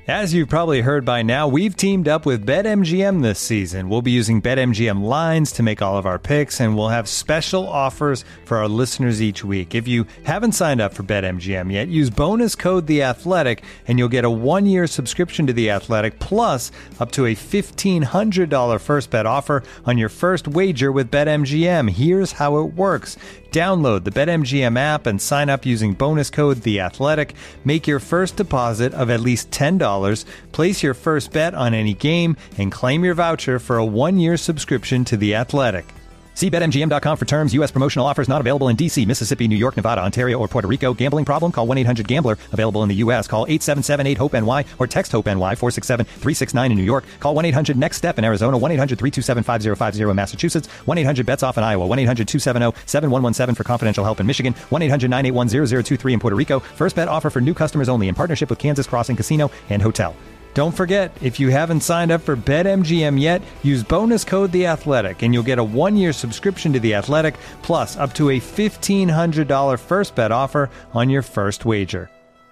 As you've probably heard by now, we've teamed up with BetMGM this season. We'll be using BetMGM lines to make all of our picks, and we'll have special offers for our listeners each week. If you haven't signed up for BetMGM yet, use bonus code The Athletic, and you'll get a 1-year subscription to The Athletic, plus up to a $1,500 first bet offer on your first wager with BetMGM. Here's how it works. Download the BetMGM app and sign up using bonus code The Athletic. Make your first deposit of at least $10. Place your first bet on any game and claim your voucher for a 1-year subscription to The Athletic. See BetMGM.com for terms. U.S. promotional offers not available in D.C., Mississippi, New York, Nevada, Ontario, or Puerto Rico. Gambling problem? Call 1-800-GAMBLER. Available in the U.S. Call 877-8-HOPE-NY or text HOPE-NY 467-369 in New York. Call 1-800-NEXT-STEP in Arizona. 1-800-327-5050 in Massachusetts. 1-800-BETS-OFF in Iowa. 1-800-270-7117 for confidential help in Michigan. 1-800-981-0023 in Puerto Rico. First bet offer for new customers only in partnership with Kansas Crossing Casino and Hotel. Don't forget, if you haven't signed up for BetMGM yet, use bonus code The Athletic, and you'll get a 1-year subscription to The Athletic, plus up to a $1,500 first bet offer on your first wager.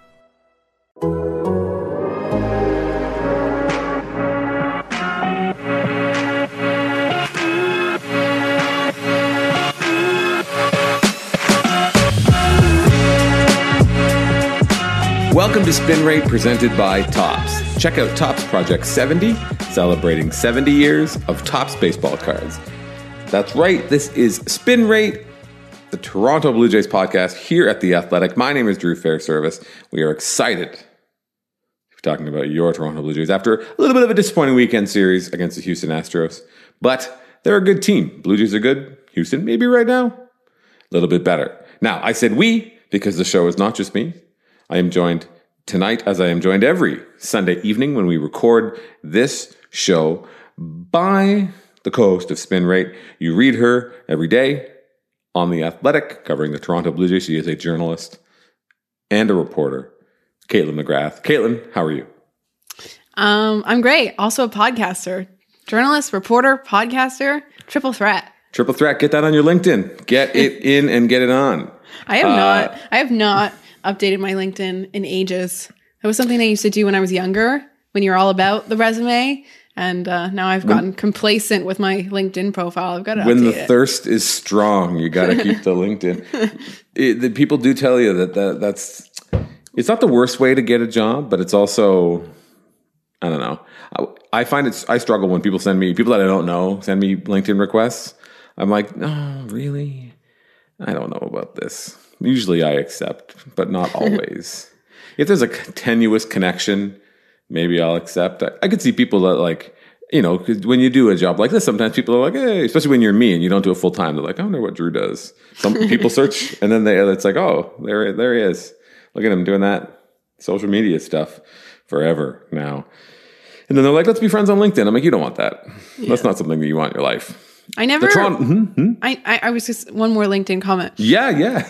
Welcome to Spin Rate, presented by Topps. Check out Topps Project 70, celebrating 70 years of Topps baseball cards. That's right, this is Spin Rate, the Toronto Blue Jays podcast here at The Athletic. My name is Drew Fairservice. We are excited to be talking about your Toronto Blue Jays after a little bit of a disappointing weekend series against the Houston Astros. But they're a good team. Blue Jays are good. Houston, maybe right now, a little bit better. Now, I said we because the show is not just me. I am joined tonight, as I am joined every Sunday evening when we record this show, by the co-host of Spin Rate. You read her every day on The Athletic, covering the Toronto Blue Jays. She is a journalist and a reporter, Caitlin McGrath. Caitlin, how are you? I'm great. Also a podcaster. Journalist, reporter, podcaster, triple threat. Triple threat. Get that on your LinkedIn. Get it in and get it on. I have not updated my LinkedIn in ages. That was something I used to do when I was younger, when you're all about the resume. And now I've gotten complacent with my LinkedIn profile. I've got to update it. When the thirst is strong, you got to keep the LinkedIn. The people do tell you that's it's not the worst way to get a job, but it's also, I don't know. I find I struggle when people that I don't know send me LinkedIn requests. I'm like, no, really? I don't know about this. Usually I accept, but not always. If there's a tenuous connection, maybe I'll accept. I could see people that, like, you know, 'cause when you do a job like this, sometimes people are like, hey, especially when you're me and you don't do it full time, they're like, I wonder what Drew does. Some people search and then it's like, oh, there he is. Look at him doing that social media stuff forever now. And then they're like, let's be friends on LinkedIn. I'm like, you don't want that. Yeah. That's not something that you want in your life. I never, I was just one more LinkedIn comment. Yeah.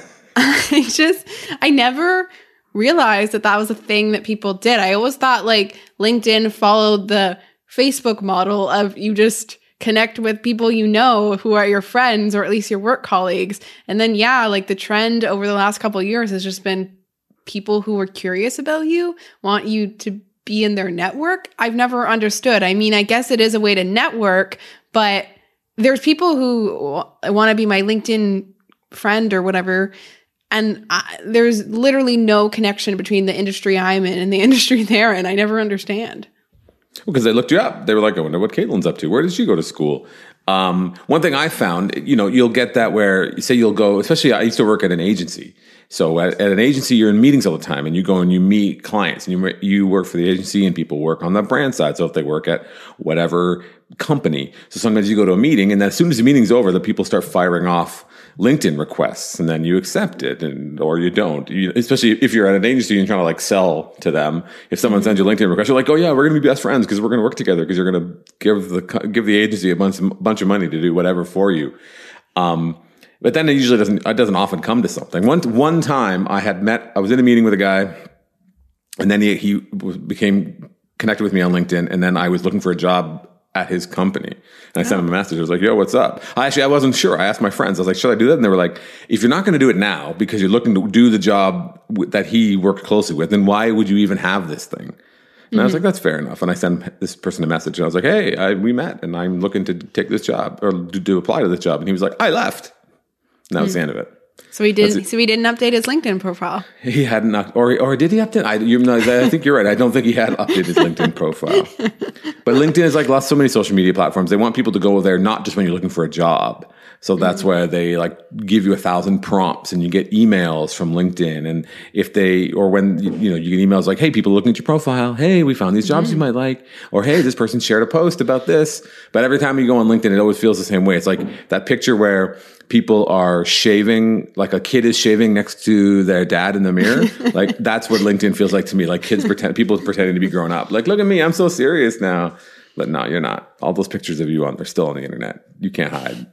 I never realized that was a thing that people did. I always thought like LinkedIn followed the Facebook model of you just connect with people you know who are your friends or at least your work colleagues. And then, like the trend over the last couple of years has just been people who are curious about you, want you to be in their network. I've never understood. I mean, I guess it is a way to network, but there's people who want to be my LinkedIn friend or whatever. And there's literally no connection between the industry I'm in and the industry they're in. I never understand. Well, because they looked you up. They were like, I wonder what Caitlin's up to. Where did she go to school? One thing I found, you'll get that where, say you'll go, especially I used to work at an agency. So at an agency, you're in meetings all the time and you go and you meet clients and you work for the agency and people work on the brand side. So if they work at whatever company. So sometimes you go to a meeting and then as soon as the meeting's over, the people start firing off LinkedIn requests and then you accept it or you don't. Especially if you're at an agency and you're trying to like sell to them. If someone sends you a LinkedIn request, you're like, oh yeah, we're going to be best friends because we're going to work together because you're going to give the agency a bunch of money to do whatever for you. But then it usually doesn't often come to something. One time I was in a meeting with a guy and then he became connected with me on LinkedIn and then I was looking for a job at his company. And I sent him a message. I was like, yo, what's up? I wasn't sure. I asked my friends. I was like, should I do that? And they were like, if you're not going to do it now because you're looking to do the job that he worked closely with, then why would you even have this thing? And I was like, that's fair enough. And I sent this person a message, and I was like, hey, we met, and I'm looking to take this job or to apply to this job. And he was like, I left. And that was the end of it. So he didn't update his LinkedIn profile. He hadn't, or did he update? I think you're right. I don't think he had updated his LinkedIn profile. But LinkedIn is like so many social media platforms. They want people to go there not just when you're looking for a job. So that's where they like give you 1,000 prompts, and you get emails from LinkedIn. And when you get emails like, hey, people looking at your profile. Hey, we found these jobs you might like. Or, hey, this person shared a post about this. But every time you go on LinkedIn, it always feels the same way. It's like that picture where people are shaving, like a kid is shaving next to their dad in the mirror. Like that's what LinkedIn feels like to me. Like people pretending to be grown up. Like, look at me, I'm so serious now. But no, you're not. All those pictures of you they're still on the internet. You can't hide.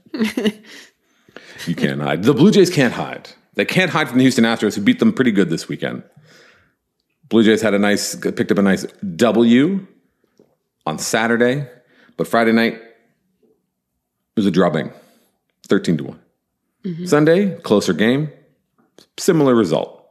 You can't hide. The Blue Jays can't hide. They can't hide from the Houston Astros, who beat them pretty good this weekend. Blue Jays picked up a nice W on Saturday, but Friday night was a drubbing, 13-1. Sunday, closer game, similar result.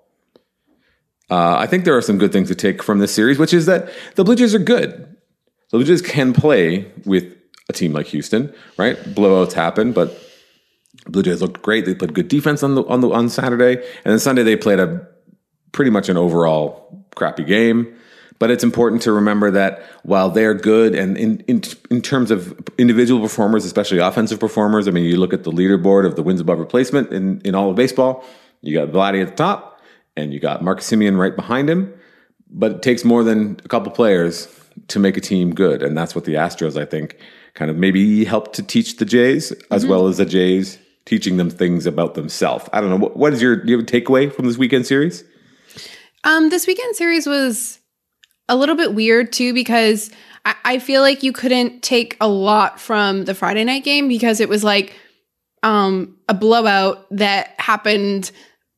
I think there are some good things to take from this series, which is that the Blue Jays are good. The Blue Jays can play with a team like Houston, right? Blowouts happen, but Blue Jays looked great. They played good defense on Saturday, and then Sunday they played pretty much an overall crappy game. But it's important to remember that while they're good, and in terms of individual performers, especially offensive performers, I mean, you look at the leaderboard of the wins above replacement in all of baseball. You got Vladdy at the top, and you got Marcus Semien right behind him. But it takes more than a couple players to make a team good. And that's what the Astros, I think, kind of maybe helped to teach the Jays, as well as the Jays teaching them things about themselves. I don't know. Do you have a takeaway from this weekend series? This weekend series was a little bit weird too, because I feel like you couldn't take a lot from the Friday night game, because it was like a blowout that happened,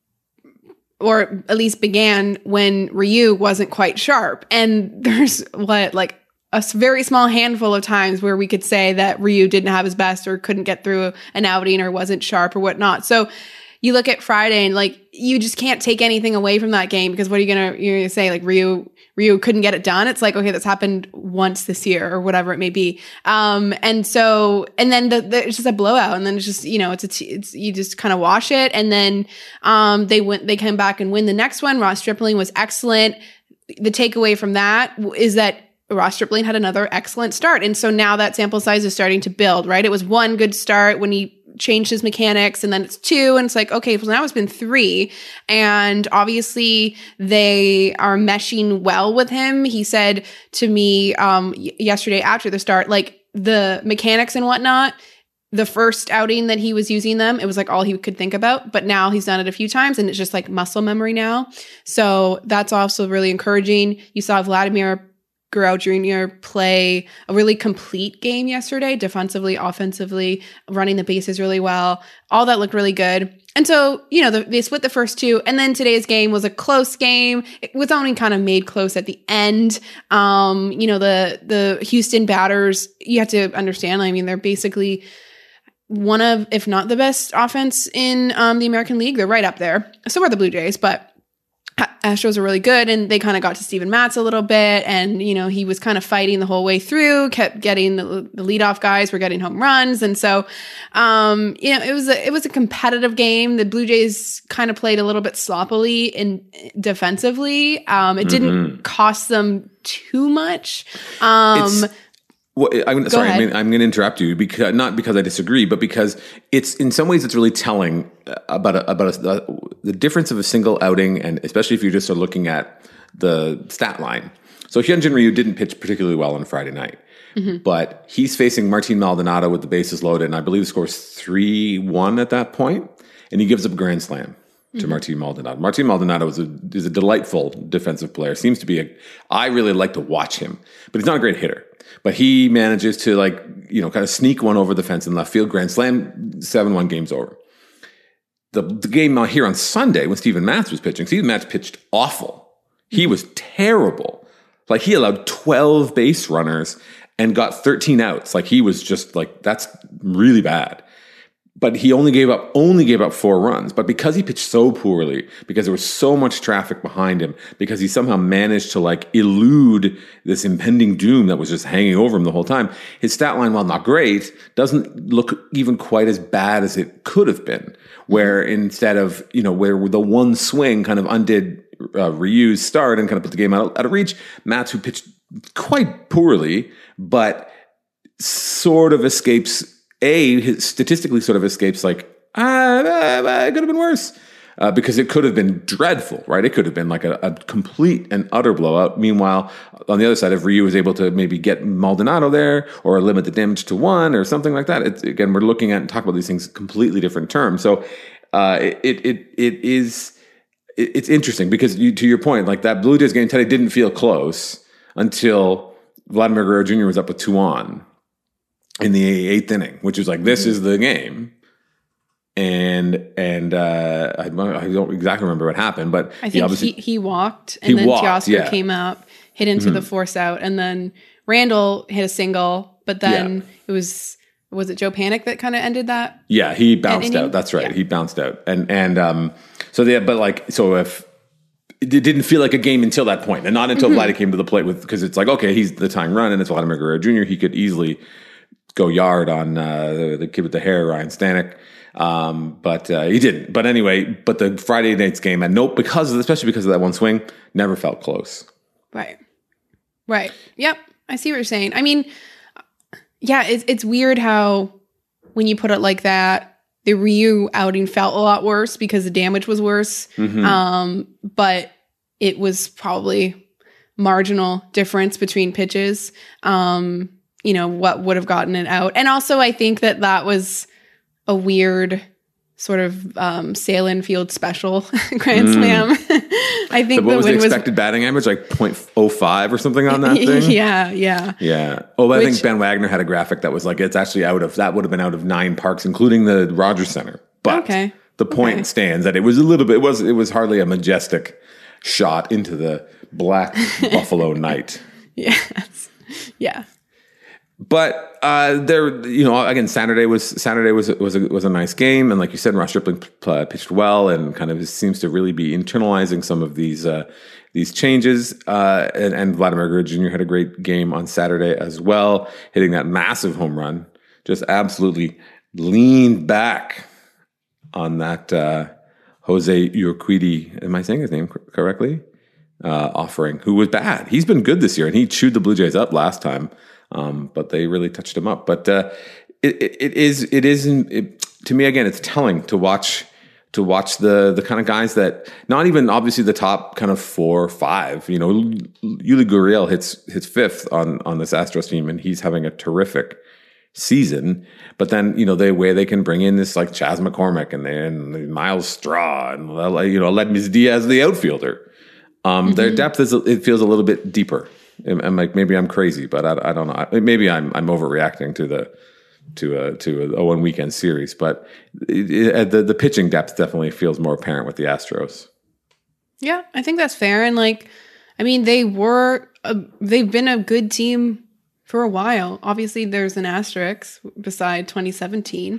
or at least began, when Ryu wasn't quite sharp. And there's like a very small handful of times where we could say that Ryu didn't have his best, or couldn't get through an outing, or wasn't sharp, or whatnot. So you look at Friday, and like you just can't take anything away from that game, because what are you're gonna say? Like Ryu couldn't get it done. It's like, okay, that's happened once this year, or whatever it may be. And then it's just a blowout, and then it's just, it's you just kind of wash it. And then they come back and win the next one. Ross Stripling was excellent. The takeaway from that is that Ross Stripling had another excellent start. And so now that sample size is starting to build, right? It was one good start when he changed his mechanics, and then it's 2, and it's like, okay, well now it's been 3, and obviously they are meshing well with him. He said to me yesterday after the start, like the mechanics and whatnot, the first outing that he was using them, it was like all he could think about, but now he's done it a few times, and it's just like muscle memory now. So that's also really encouraging. You saw Vladimir Guerrero Jr. play a really complete game yesterday, defensively, offensively, running the bases really well. All that looked really good. And so, they split the first 2, and then today's game was a close game. It was only kind of made close at the end. The Houston batters, you have to understand, I mean, they're basically one of, if not the best offense in the American League. They're right up there. So are the Blue Jays, but Astros are really good, and they kind of got to Steven Matz a little bit, and he was kind of fighting the whole way through, kept getting the leadoff guys were getting home runs, and so it was a competitive game. The Blue Jays kind of played a little bit sloppily and defensively. It didn't cost them too much. I'm going to interrupt you, because not because I disagree, but because it's in some ways it's really telling about the difference of a single outing, and especially if you just are looking at the stat line. So Hyunjin Ryu didn't pitch particularly well on Friday night, but he's facing Martin Maldonado with the bases loaded, and I believe scores 3-1 at that point, and he gives up a grand slam to Martin Maldonado. Martin Maldonado is a delightful defensive player. Seems to be I really like to watch him, but he's not a great hitter. But he manages to kind of sneak one over the fence in left field, grand slam, 7-1, game's over. The game here on Sunday when Steven Matz was pitching, Steven Matz pitched awful. He was terrible. Like he allowed 12 base runners and got 13 outs. Like he was just like, that's really bad. but he only gave up 4 runs. But because he pitched so poorly, because there was so much traffic behind him, because he somehow managed to like elude this impending doom that was just hanging over him the whole time, his stat line, while not great, doesn't look even quite as bad as it could have been. Where instead of, where the one swing kind of undid Ryu's start and kind of put the game out of reach, Matsu pitched quite poorly, but sort of escapes. Statistically sort of escapes like, it could have been worse. Because it could have been dreadful, right? It could have been like a complete and utter blowout. Meanwhile, on the other side, if Ryu was able to maybe get Maldonado there or limit the damage to 1 or something like that, again, we're looking at and talking about these things in completely different terms. So it's interesting because to your point, like that Blue Jays game today didn't feel close until Vladimir Guerrero Jr. was up with 2 on in the 8th inning, which was like, this is the game. And I don't exactly remember what happened, but I think he walked, and then Teoscar came up, hit into the force out, and then Randall hit a single, but then it was it Joe Panik that kind of ended that? Yeah, he bounced out. That's right. Yeah. He bounced out. So if it didn't feel like a game until that point, and not until Vladdy came to the plate because it's like, okay, he's the tying run, and it's Vladimir Guerrero Jr. He could easily go yard on the kid with the hair, Ryan Stanek. But he didn't. But anyway, the Friday night's game, especially because of that one swing, never felt close. Right. Yep. I see what you're saying. I mean, yeah, it's weird how when you put it like that, the Ryu outing felt a lot worse because the damage was worse. But it was probably marginal difference between pitches. What would have gotten it out. And also I think that was a weird sort of sail infield special Grand Slam. I think what was the expected batting average, like 0.05 or something on that thing? Yeah. Oh, I think Ben Wagner had a graphic that was like, it's actually that would have been out of 9 parks, including the Rogers Center. But the point stands that it was it was hardly a majestic shot into the black Buffalo night. Yes. Yeah. But again, Saturday was a nice game, and like you said, Ross Stripling pitched well, and kind of seems to really be internalizing some of these changes. And Vladimir Guerrero Jr. had a great game on Saturday as well, hitting that massive home run. Just absolutely leaned back on that Jose Urquidy. Am I saying his name correctly? Offering, who was bad. He's been good this year, and he chewed the Blue Jays up last time. But they really touched him up. But it is to me, again, it's telling to watch the kind of guys that, not even obviously the top kind of 4 or 5. Yuli Gurriel hits 5th on this Astros team, and he's having a terrific season. But then the way they can bring in this like Chas McCormick and Miles Straw and Aledmys Diaz, the outfielder. Their depth it feels a little bit deeper. I'm like, maybe I'm crazy, but I don't know. Maybe I'm overreacting to a 0-1 weekend series, but the pitching depth definitely feels more apparent with the Astros. Yeah, I think that's fair. And they've been a good team for a while. Obviously, there's an asterisk beside 2017,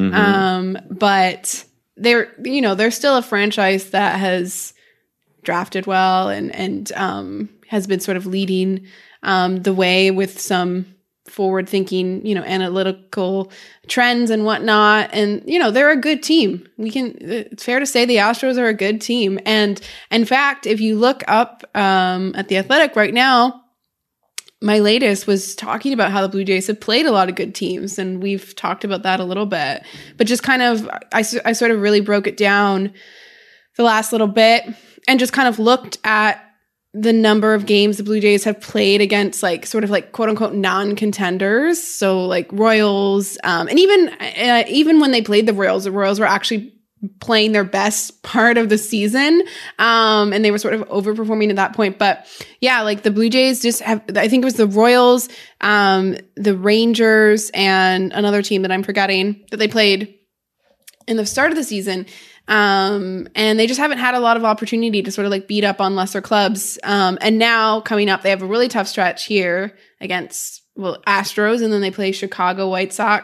but they're still a franchise that has drafted well and has been sort of leading the way with some forward-thinking, analytical trends and whatnot. And, they're a good team. It's fair to say the Astros are a good team. And in fact, if you look up at The Athletic right now, my latest was talking about how the Blue Jays have played a lot of good teams. And we've talked about that a little bit. But just kind of, I sort of really broke it down the last little bit and just kind of looked at the number of games the Blue Jays have played against sort of quote unquote non-contenders. So like Royals, and even when they played the Royals were actually playing their best part of the season. And they were sort of overperforming at that point. But yeah, like the Blue Jays just have, I think it was the Royals, the Rangers, and another team that I'm forgetting that they played in the start of the season. And they just haven't had a lot of opportunity to sort of beat up on lesser clubs. And now coming up, they have a really tough stretch here against Astros, and then they play Chicago White Sox,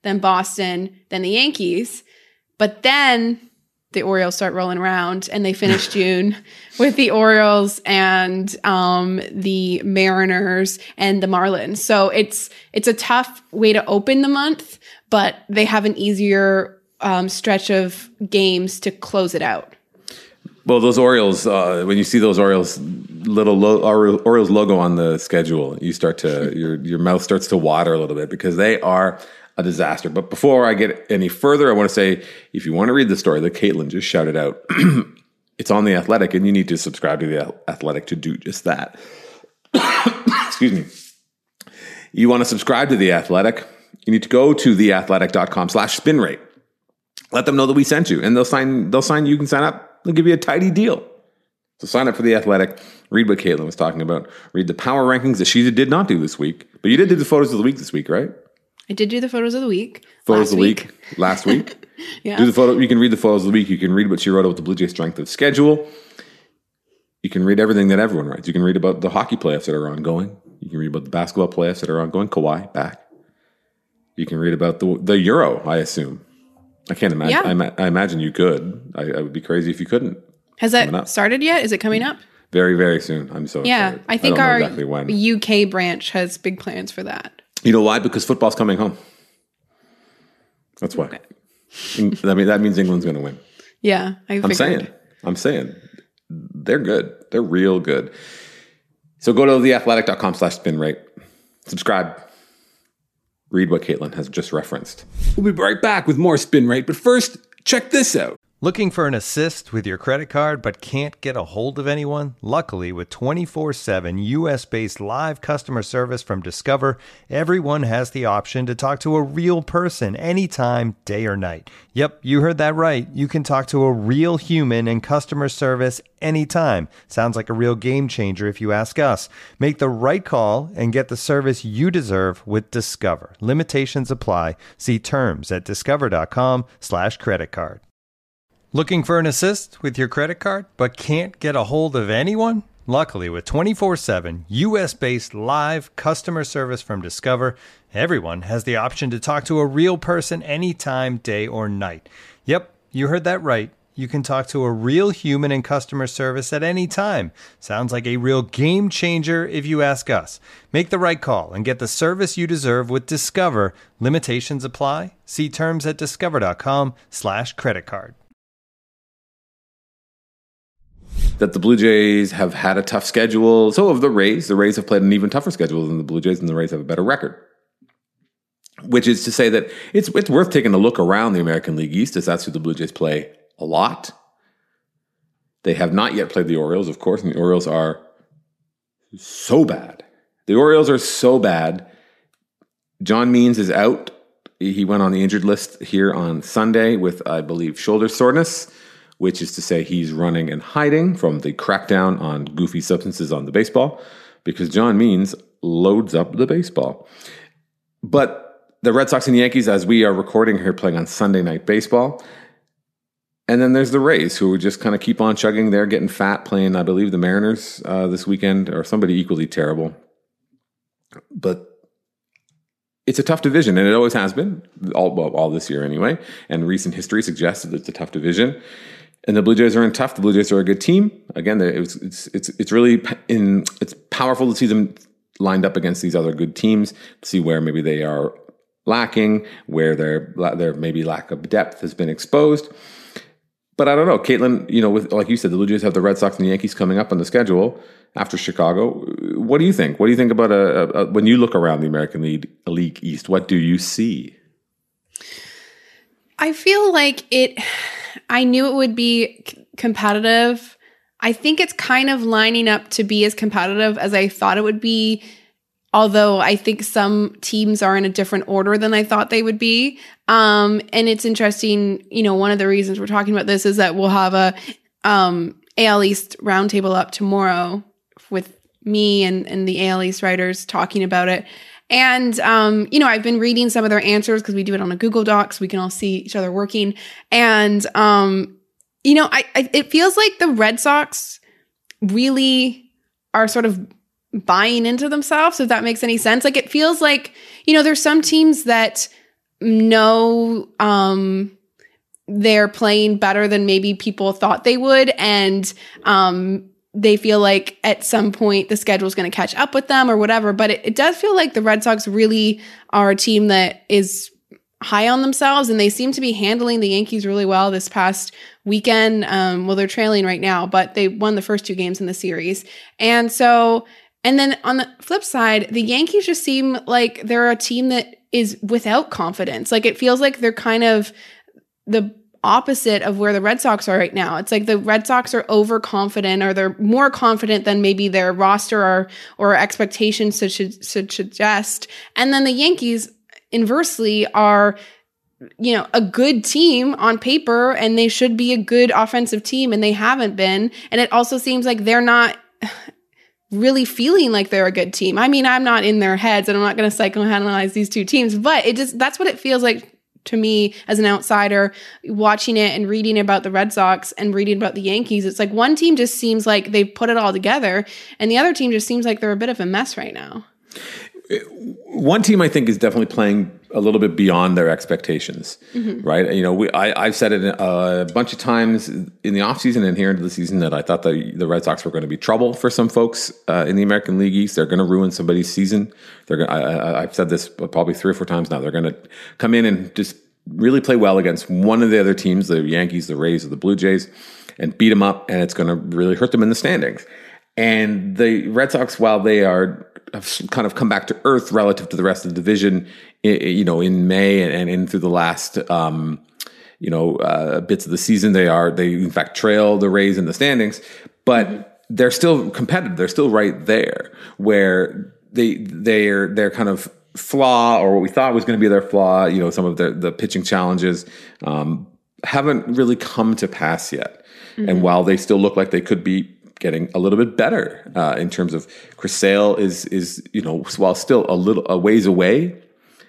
then Boston, then the Yankees. But then the Orioles start rolling around, and they finish June with the Orioles and the Mariners and the Marlins. So it's a tough way to open the month, but they have an easier stretch of games to close it out. Well, those Orioles, when you see those Orioles Orioles logo on the schedule, you start to your mouth starts to water a little bit because they are a disaster. But before I get any further, I want to say, if you want to read the story that Caitlin just shouted out, it's on The Athletic, and you need to subscribe to The Athletic to do just that. Excuse me. You want to subscribe to The Athletic, you need to go to theathletic.com/spinrate. Let them know that we sent you, and they'll sign. You can sign up. They'll give you a tidy deal. So sign up for The Athletic. Read what Caitlin was talking about. Read the power rankings that she did not do this week. But you did do the photos of the week this week, right? I did do the photos of the week. Photos of the week last week. Yeah. Do the photo. You can read the photos of the week. You can read what she wrote about the Blue Jays' strength of schedule. You can read everything that everyone writes. You can read about the hockey playoffs that are ongoing. You can read about the basketball playoffs that are ongoing. Kawhi back. You can read about the Euro, I assume. I can't imagine. Yeah. I imagine you could. I would be crazy if you couldn't. Has that started yet? Is it coming up? Very, very soon. I'm so excited. I think don't know our exactly when. UK branch has big plans for that. You know why? Because football's coming home. That's why. Okay. That means England's going to win. Yeah, I'm saying. They're good. They're real good. So go to theathletic.com/spinrate. Subscribe. Read what Caitlin has just referenced. We'll be right back with more Spin Rate, but first, check this out. Looking for an assist with your credit card but can't get a hold of anyone? Luckily, with 24/7 US-based live customer service from Discover, everyone has the option to talk to a real person anytime, day or night. Yep, you heard that right. You can talk to a real human in customer service anytime. Sounds like a real game changer if you ask us. Make the right call and get the service you deserve with Discover. Limitations apply. See terms at discover.com/creditcard. Looking for an assist with your credit card but can't get a hold of anyone? Luckily, with 24/7 US-based live customer service from Discover, everyone has the option to talk to a real person anytime, day or night. Yep, you heard that right. You can talk to a real human in customer service at any time. Sounds like a real game changer if you ask us. Make the right call and get the service you deserve with Discover. Limitations apply. See terms at discover.com/creditcard. That the Blue Jays have had a tough schedule. So have the Rays. The Rays have played an even tougher schedule than the Blue Jays, and the Rays have a better record. Which is to say that it's worth taking a look around the American League East, as that's who the Blue Jays play a lot. They have not yet played the Orioles, of course, and the Orioles are so bad. The Orioles are so bad. John Means is out. He went on the injured list here on Sunday with, I believe, shoulder soreness, which is to say he's running and hiding from the crackdown on goofy substances on the baseball, because John Means loads up the baseball. But the Red Sox and Yankees, as we are recording here, playing on Sunday Night Baseball. And then there's the Rays, who just kind of keep on chugging. They're getting fat, playing, I believe, the Mariners this weekend, or somebody equally terrible. But it's a tough division, and it always has been, all this year anyway. And recent history suggests that it's a tough division. And the Blue Jays are in tough. The Blue Jays are a good team. Again, it's really it's powerful to see them lined up against these other good teams, to see where maybe they are lacking, where their maybe lack of depth has been exposed. But I don't know, Caitlin, with, like you said, the Blue Jays have the Red Sox and the Yankees coming up on the schedule after Chicago. What do you think? What do you think about when you look around the American League East? What do you see? I feel like I knew it would be competitive. I think it's kind of lining up to be as competitive as I thought it would be, although I think some teams are in a different order than I thought they would be. And it's interesting, one of the reasons we're talking about this is that we'll have a AL East roundtable up tomorrow with me and the AL East writers talking about it. And, I've been reading some of their answers because we do it on a Google Doc so we can all see each other working. And, it feels like the Red Sox really are sort of buying into themselves, if that makes any sense. Like, it feels like, there's some teams that know they're playing better than maybe people thought they would, and they feel like at some point the schedule is going to catch up with them or whatever. But it does feel like the Red Sox really are a team that is high on themselves, and they seem to be handling the Yankees really well this past weekend. Well, they're trailing right now, but they won the first 2 games in the series. And then on the flip side, the Yankees just seem like they're a team that is without confidence. Like, it feels like they're kind of the opposite of where the Red Sox are right now. It's like the Red Sox are overconfident, or they're more confident than maybe their roster or expectations should suggest. And then the Yankees, inversely, are, a good team on paper, and they should be a good offensive team, and they haven't been. And it also seems like they're not really feeling like they're a good team. I mean, I'm not in their heads, and I'm not going to psychoanalyze these two teams, but that's what it feels like to me as an outsider watching it and reading about the Red Sox and reading about the Yankees. It's like one team just seems like they've put it all together, and the other team just seems like they're a bit of a mess right now. One team I think is definitely playing a little bit beyond their expectations, right? I've said it a bunch of times in the offseason and here into the season that I thought the Red Sox were going to be trouble for some folks in the American League East. They're going to ruin somebody's season. I've said this probably 3 or 4 times now. They're going to come in and just really play well against one of the other teams, the Yankees, the Rays, or the Blue Jays, and beat them up, and it's going to really hurt them in the standings. And the Red Sox, while they have kind of come back to earth relative to the rest of the division, in May and in through the last, bits of the season, they in fact trail the Rays in the standings, but they're still competitive. They're still right there, where their kind of flaw, or what we thought was going to be their flaw, some of the pitching challenges, haven't really come to pass yet. And while they still look like they could be getting a little bit better in terms of Chris Sale is while still a ways away,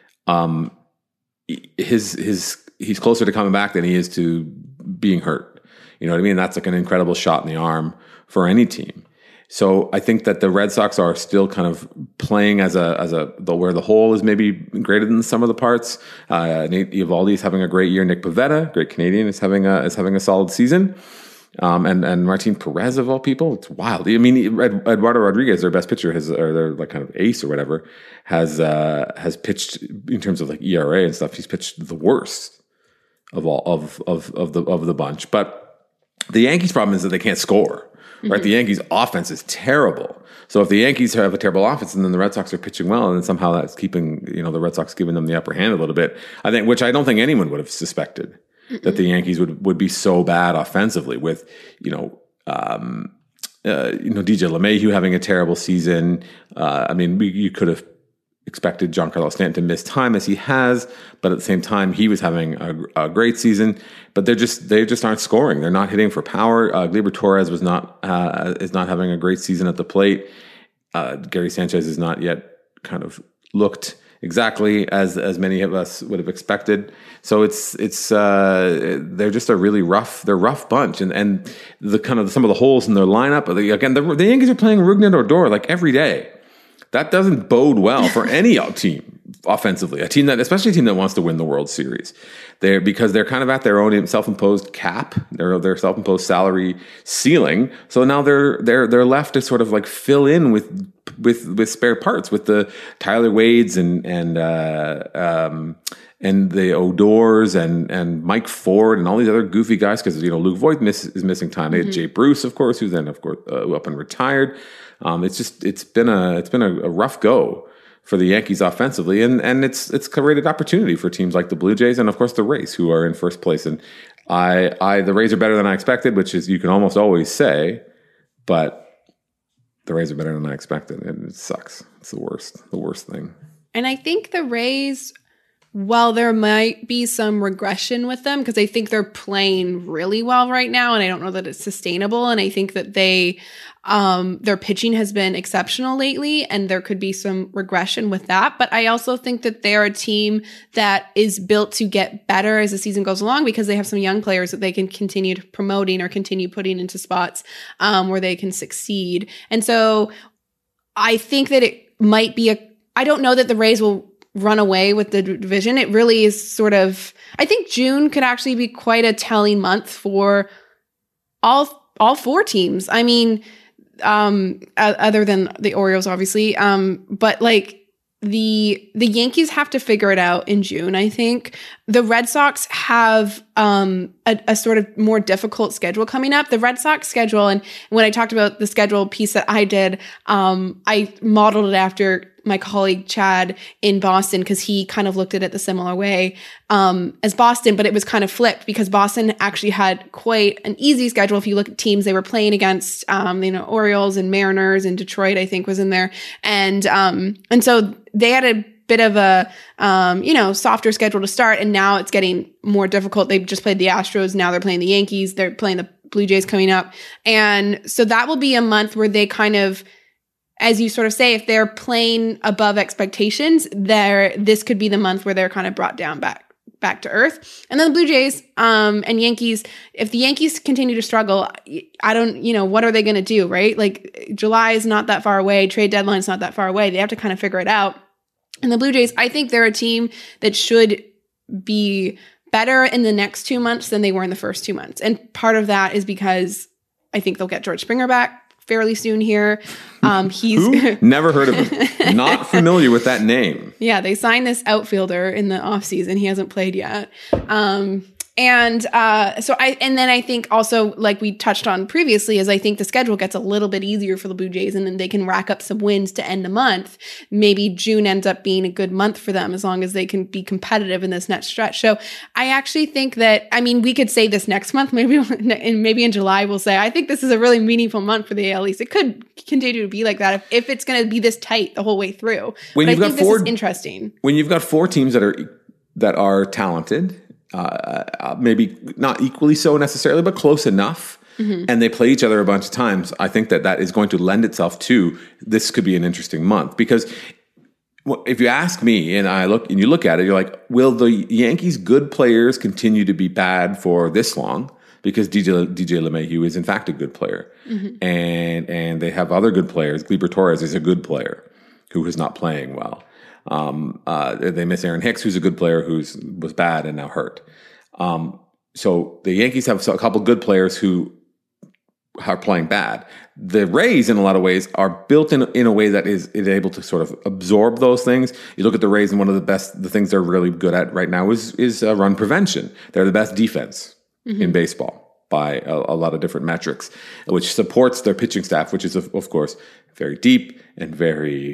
he's closer to coming back than he is to being hurt. You know what I mean? That's like an incredible shot in the arm for any team. So I think that the Red Sox are still kind of playing as where the whole is maybe greater than the sum of the parts. Nate Eovaldi is having a great year. Nick Pivetta, great Canadian, is having a solid season. And Martin Perez, of all people, it's wild. I mean, Eduardo Rodriguez, their best pitcher, or their like kind of ace or whatever, has pitched in terms of like ERA and stuff. He's pitched the worst of all of the bunch. But the Yankees' problem is that they can't score. Right? The Yankees' offense is terrible. So if the Yankees have a terrible offense, and then the Red Sox are pitching well, and then somehow that's keeping the Red Sox giving them the upper hand a little bit, which I don't think anyone would have suspected. That the Yankees would be so bad offensively with, DJ LeMahieu having a terrible season. You could have expected Giancarlo Stanton to miss time as he has, but at the same time, he was having a great season. But they just aren't scoring. They're not hitting for power. Gleyber Torres is not having a great season at the plate. Gary Sanchez is not yet kind of looked exactly as many of us would have expected. So they're just a really rough bunch, and the kind of some of the holes in their lineup. Again, the Yankees are playing Rougned Odor like every day. That doesn't bode well for any team offensively. Especially a team that wants to win the World Series. Because they're kind of at their own self-imposed cap, their self-imposed salary ceiling. So now they're left to sort of like fill in with spare parts, with the Tyler Wades and the Odors and Mike Ford and all these other goofy guys, because Luke Voigt is missing time. They had Jay Bruce, of course, who's then of course up and retired. It's been a rough go for the Yankees offensively, and it's created opportunity for teams like the Blue Jays and of course the Rays, who are in first place. And the Rays are better than I expected, which is you can almost always say, but the Rays are better than I expected, and it sucks. It's the worst thing. And I think the Rays, while there might be some regression with them, because I think they're playing really well right now, and I don't know that it's sustainable. And I think that their pitching has been exceptional lately, and there could be some regression with that. But I also think that they're a team that is built to get better as the season goes along, because they have some young players that they can continue promoting or continue putting into spots where they can succeed. And so I think that it might be I don't know that the Rays will run away with the division. It really is sort of, I think June could actually be quite a telling month for all four teams. I mean, other than the Orioles, obviously. But like the Yankees have to figure it out in June, I think. The Red Sox have a sort of more difficult schedule coming up. The Red Sox schedule, and when I talked about the schedule piece that I did, I modeled it after my colleague Chad in Boston, because he kind of looked at it the similar way as Boston, but it was kind of flipped because Boston actually had quite an easy schedule. If you look at teams they were playing against, Orioles and Mariners, and Detroit, I think, was in there. And so they had a bit of a, softer schedule to start, and now it's getting more difficult. They've just played the Astros. Now they're playing the Yankees. They're playing the Blue Jays coming up. And so that will be a month where they kind of, as you sort of say, if they're playing above expectations, this could be the month where they're kind of brought down back to earth. And then the Blue Jays and Yankees, if the Yankees continue to struggle, I don't, what are they going to do, right? Like July is not that far away. Trade deadline is not that far away. They have to kind of figure it out. And the Blue Jays, I think they're a team that should be better in the next 2 months than they were in the first 2 months. And part of that is because I think they'll get George Springer back fairly soon here. He's Who? Never heard of him. Not familiar with that name. Yeah, they signed this outfielder in the offseason. He hasn't played yet. And then I think also, like we touched on previously, is I think the schedule gets a little bit easier for the Blue Jays, and then they can rack up some wins to end the month. Maybe June ends up being a good month for them as long as they can be competitive in this next stretch. So I actually think that, we could say this next month, maybe in July we'll say, I think this is a really meaningful month for the AL East. It could continue to be like that if it's going to be this tight the whole way through. But I think this is interesting. When you've got four teams that are talented, maybe not equally so necessarily, but close enough, and they play each other a bunch of times, I think that is going to lend itself to this could be an interesting month. Because if you ask me, and you look at it, you're like, will the Yankees' good players continue to be bad for this long? Because DJ LeMahieu is in fact a good player, and they have other good players. Gleyber Torres is a good player who is not playing well. They miss Aaron Hicks, who's a good player, was bad and now hurt. So the Yankees have a couple good players who are playing bad. The Rays, in a lot of ways, are built in a way that is able to sort of absorb those things. You look at the Rays, and one of the things they're really good at right now is run prevention. They're the best defense in baseball by a lot of different metrics, which supports their pitching staff, which is of course very deep and very.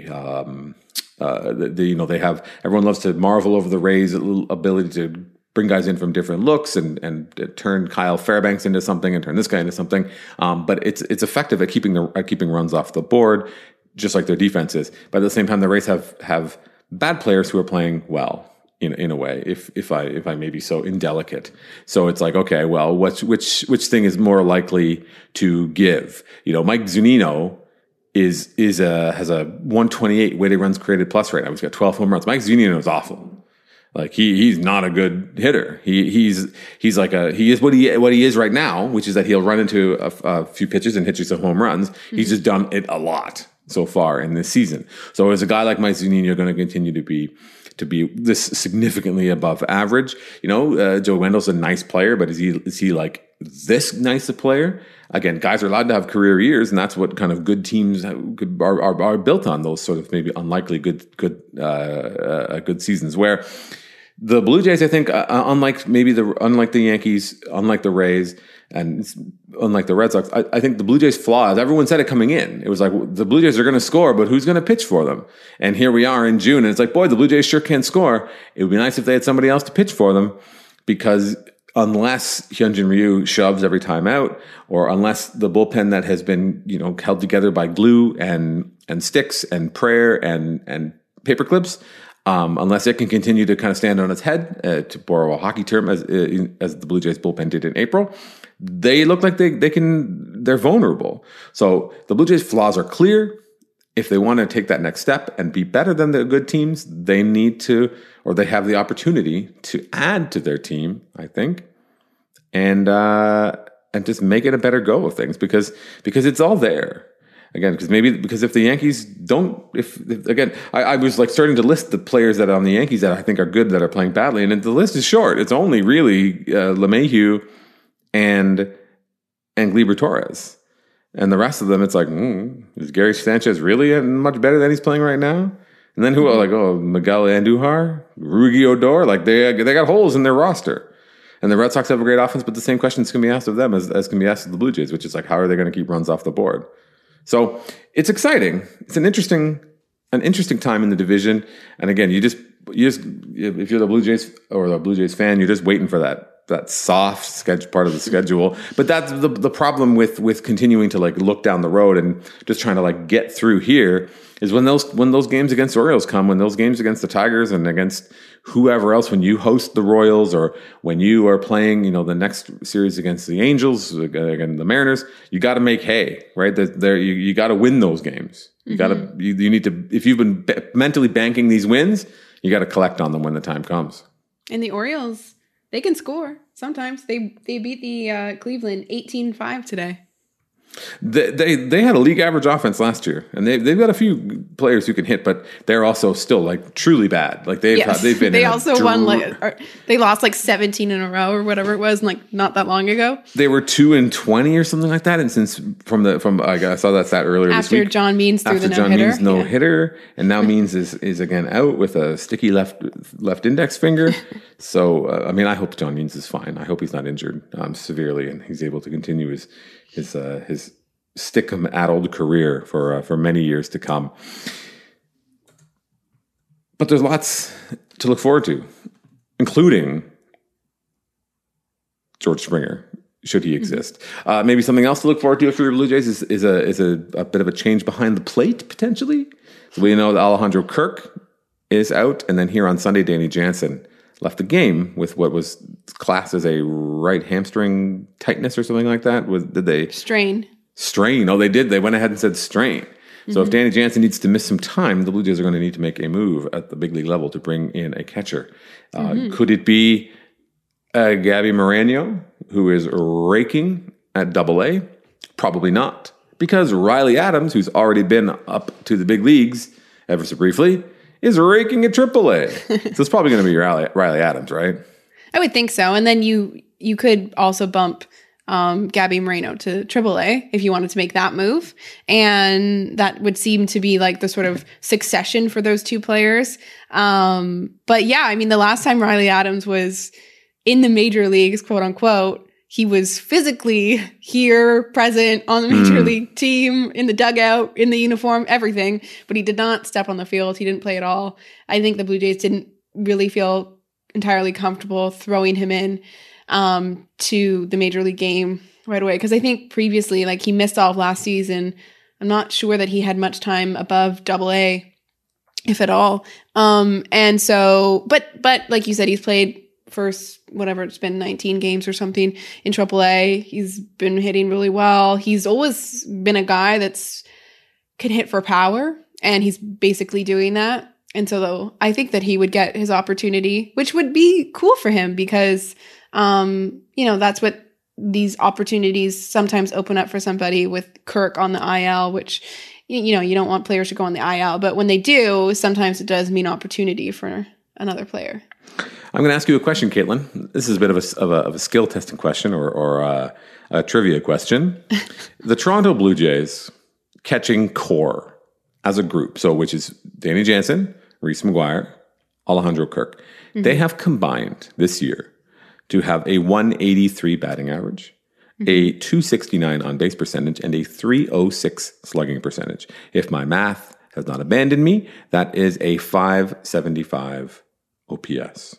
They have, everyone loves to marvel over the Rays' ability to bring guys in from different looks and turn Kyle Fairbanks into something and turn this guy into something. But it's effective at keeping runs off the board, just like their defense is. But at the same time, the Rays have bad players who are playing well in a way, if I may be so indelicate. So it's like, okay, well, which thing is more likely to give? Mike Zunino has a 128 weighted runs created plus right now. He's got 12 home runs. Mike Zunino is awful. Like he's not a good hitter. He is what he is right now, which is that he'll run into a few pitches and hit you some home runs. He's just done it a lot so far in this season. So as a guy like Mike Zunino going to continue to be this significantly above average. Joey Wendell's a nice player, but is he like this nice a player? Again, guys are allowed to have career years, and that's what kind of good teams are built on, those sort of maybe unlikely good seasons. Where the Blue Jays, I think, unlike the Yankees, unlike the Rays, and unlike the Red Sox, I think the Blue Jays' flaw is everyone said it coming in. It was like the Blue Jays are going to score, but who's going to pitch for them? And here we are in June, and it's like, boy, the Blue Jays sure can score. It would be nice if they had somebody else to pitch for them, because unless Hyunjin Ryu shoves every time out, or unless the bullpen that has been held together by glue and sticks and prayer and paper clips, unless it can continue to kind of stand on its head, to borrow a hockey term, as the Blue Jays bullpen did in April, they look like they're vulnerable. So the Blue Jays' flaws are clear. If they want to take that next step and be better than the good teams, they need to, or they have the opportunity to add to their team, I think, and just make it a better go of things, because it's all there. Again, because if the Yankees don't, again, I was like starting to list the players that are on the Yankees that I think are good that are playing badly, and the list is short. It's only really LeMahieu and Gleyber Torres, and the rest of them, it's like, is Gary Sanchez really much better than he's playing right now? And then who like Miguel Andujar, Rugi Odor, like they got holes in their roster. And the Red Sox have a great offense, but the same questions can be asked of them as can be asked of the Blue Jays, which is like, how are they going to keep runs off the board? So it's exciting. It's an interesting time in the division. And again, you just if you're the Blue Jays or the Blue Jays fan, you're just waiting for that soft schedule part of the schedule. But that's the problem with continuing to like look down the road and just trying to like get through here is when those games against the Orioles come, when those games against the Tigers and against whoever else, when you host the Royals or when you are playing, the next series against the Angels, again, the Mariners, you got to make hay, right? You got to win those games. You got to, you need to, if you've been mentally banking these wins, you got to collect on them when the time comes. And the Orioles, they can score. Sometimes they beat the Cleveland 18-5 today. They had a league average offense last year, and they've got a few players who can hit, but they're also still like truly bad. Like they've been. They also won they lost like 17 in a row or whatever it was, like not that long ago. They were 2-20 or something like that, and since I saw that stat earlier this week. After John Means threw the no-hitter. After John Means no-hitter, and now Means is again out with a sticky left index finger. So I hope John Means is fine. I hope he's not injured severely, and he's able to continue his stick-em-addled career for many years to come. But there's lots to look forward to, including George Springer, should he exist. Maybe something else to look forward to for the Blue Jays is a bit of a change behind the plate, potentially. So we know that Alejandro Kirk is out, and then here on Sunday, Danny Jansen left the game with what was classed as a right hamstring tightness or something like that. Did they strain? Oh, they did. They went ahead and said strain. So if Danny Jansen needs to miss some time, the Blue Jays are going to need to make a move at the big league level to bring in a catcher. Could it be Gabby Moreno, who is raking at AA? Probably not, because Riley Adams, who's already been up to the big leagues ever so briefly, is raking at AAA. So it's probably going to be Riley Adams, right? I would think so. And then you could also bump Gabby Moreno to AAA if you wanted to make that move. And that would seem to be like the sort of succession for those two players. But yeah, the last time Riley Adams was in the major leagues, quote unquote, he was physically here, present on the major league team, in the dugout, in the uniform, everything. But he did not step on the field. He didn't play at all. I think the Blue Jays didn't really feel entirely comfortable throwing him in to the major league game right away. Because I think previously, like, he missed all of last season. I'm not sure that he had much time above AA, if at all. And so, but like you said, he's played first, whatever it's been, 19 games or something in AAA. He's been hitting really well. He's always been a guy that's can hit for power, and he's basically doing that. And so though, I think that he would get his opportunity, which would be cool for him because, that's what these opportunities sometimes open up for somebody with Kirk on the IL, which, you don't want players to go on the IL, but when they do, sometimes it does mean opportunity for another player. I'm going to ask you a question, Caitlin. This is a bit of a skill testing question or a trivia question. The Toronto Blue Jays catching core as a group, which is Danny Jansen, Reese McGuire, Alejandro Kirk. Mm-hmm. They have combined this year to have a 183 batting average, a 269 on base percentage, and a 306 slugging percentage. If my math has not abandoned me, that is a 575 OPS.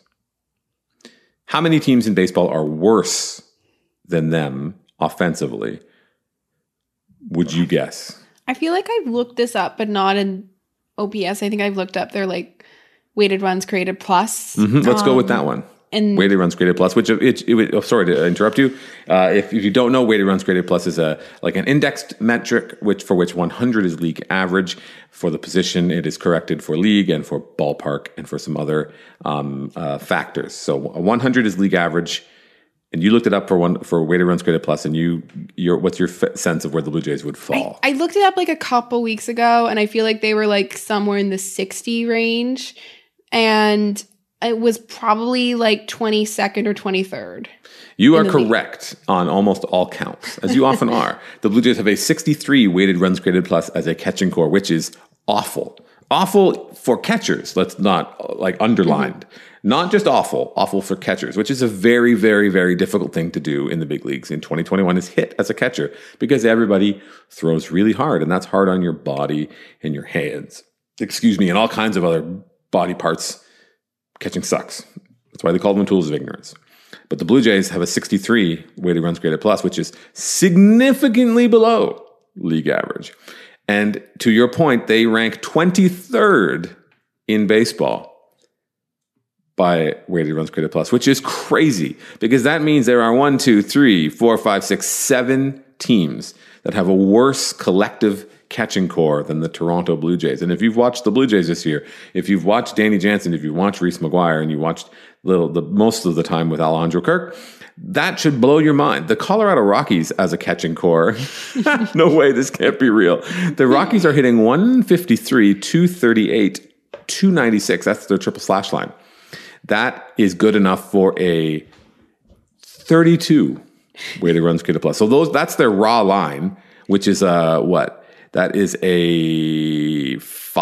How many teams in baseball are worse than them offensively? Would you guess? I feel like I've looked this up, but not in OPS. I think I've looked up their weighted runs created plus. Mm-hmm. Let's go with that one. And weighted runs created plus, which sorry to interrupt you. If you don't know, weighted runs created plus is an indexed metric, for which 100 is league average. For the position, it is corrected for league and for ballpark and for some other factors. So 100 is league average. And you looked it up for weighted runs created plus, and what's your sense of where the Blue Jays would fall? I looked it up like a couple weeks ago, and I feel like they were like somewhere in the 60 range, and it was probably like 22nd or 23rd. You are correct on almost all counts, as you often are. The Blue Jays have a 63 weighted runs created plus as a catching core, which is awful. Awful for catchers. Let's not like underlined. Not just awful for catchers, which is a very, very, very difficult thing to do in the big leagues in 2021 is hit as a catcher because everybody throws really hard, and that's hard on your body and your hands. And all kinds of other body parts. Catching sucks. That's why they call them tools of ignorance. But the Blue Jays have a 63 weighted runs created plus, which is significantly below league average. And to your point, they rank 23rd in baseball by weighted runs created plus, which is crazy because that means there are 1, 2, 3, 4, 5, 6, 7 teams that have a worse collective catching core than the Toronto Blue Jays. And if you've watched the Blue Jays this year, if you've watched Danny Jansen, if you've watched Reese McGuire, and you watched most of the time with Alejandro Kirk, that should blow your mind. The Colorado Rockies as a catching core, no way, this can't be real. The Rockies are hitting 153, 238, 296. That's their triple slash line. That is good enough for a 32 weighted runs created plus. So that's their raw line, which is what? That is a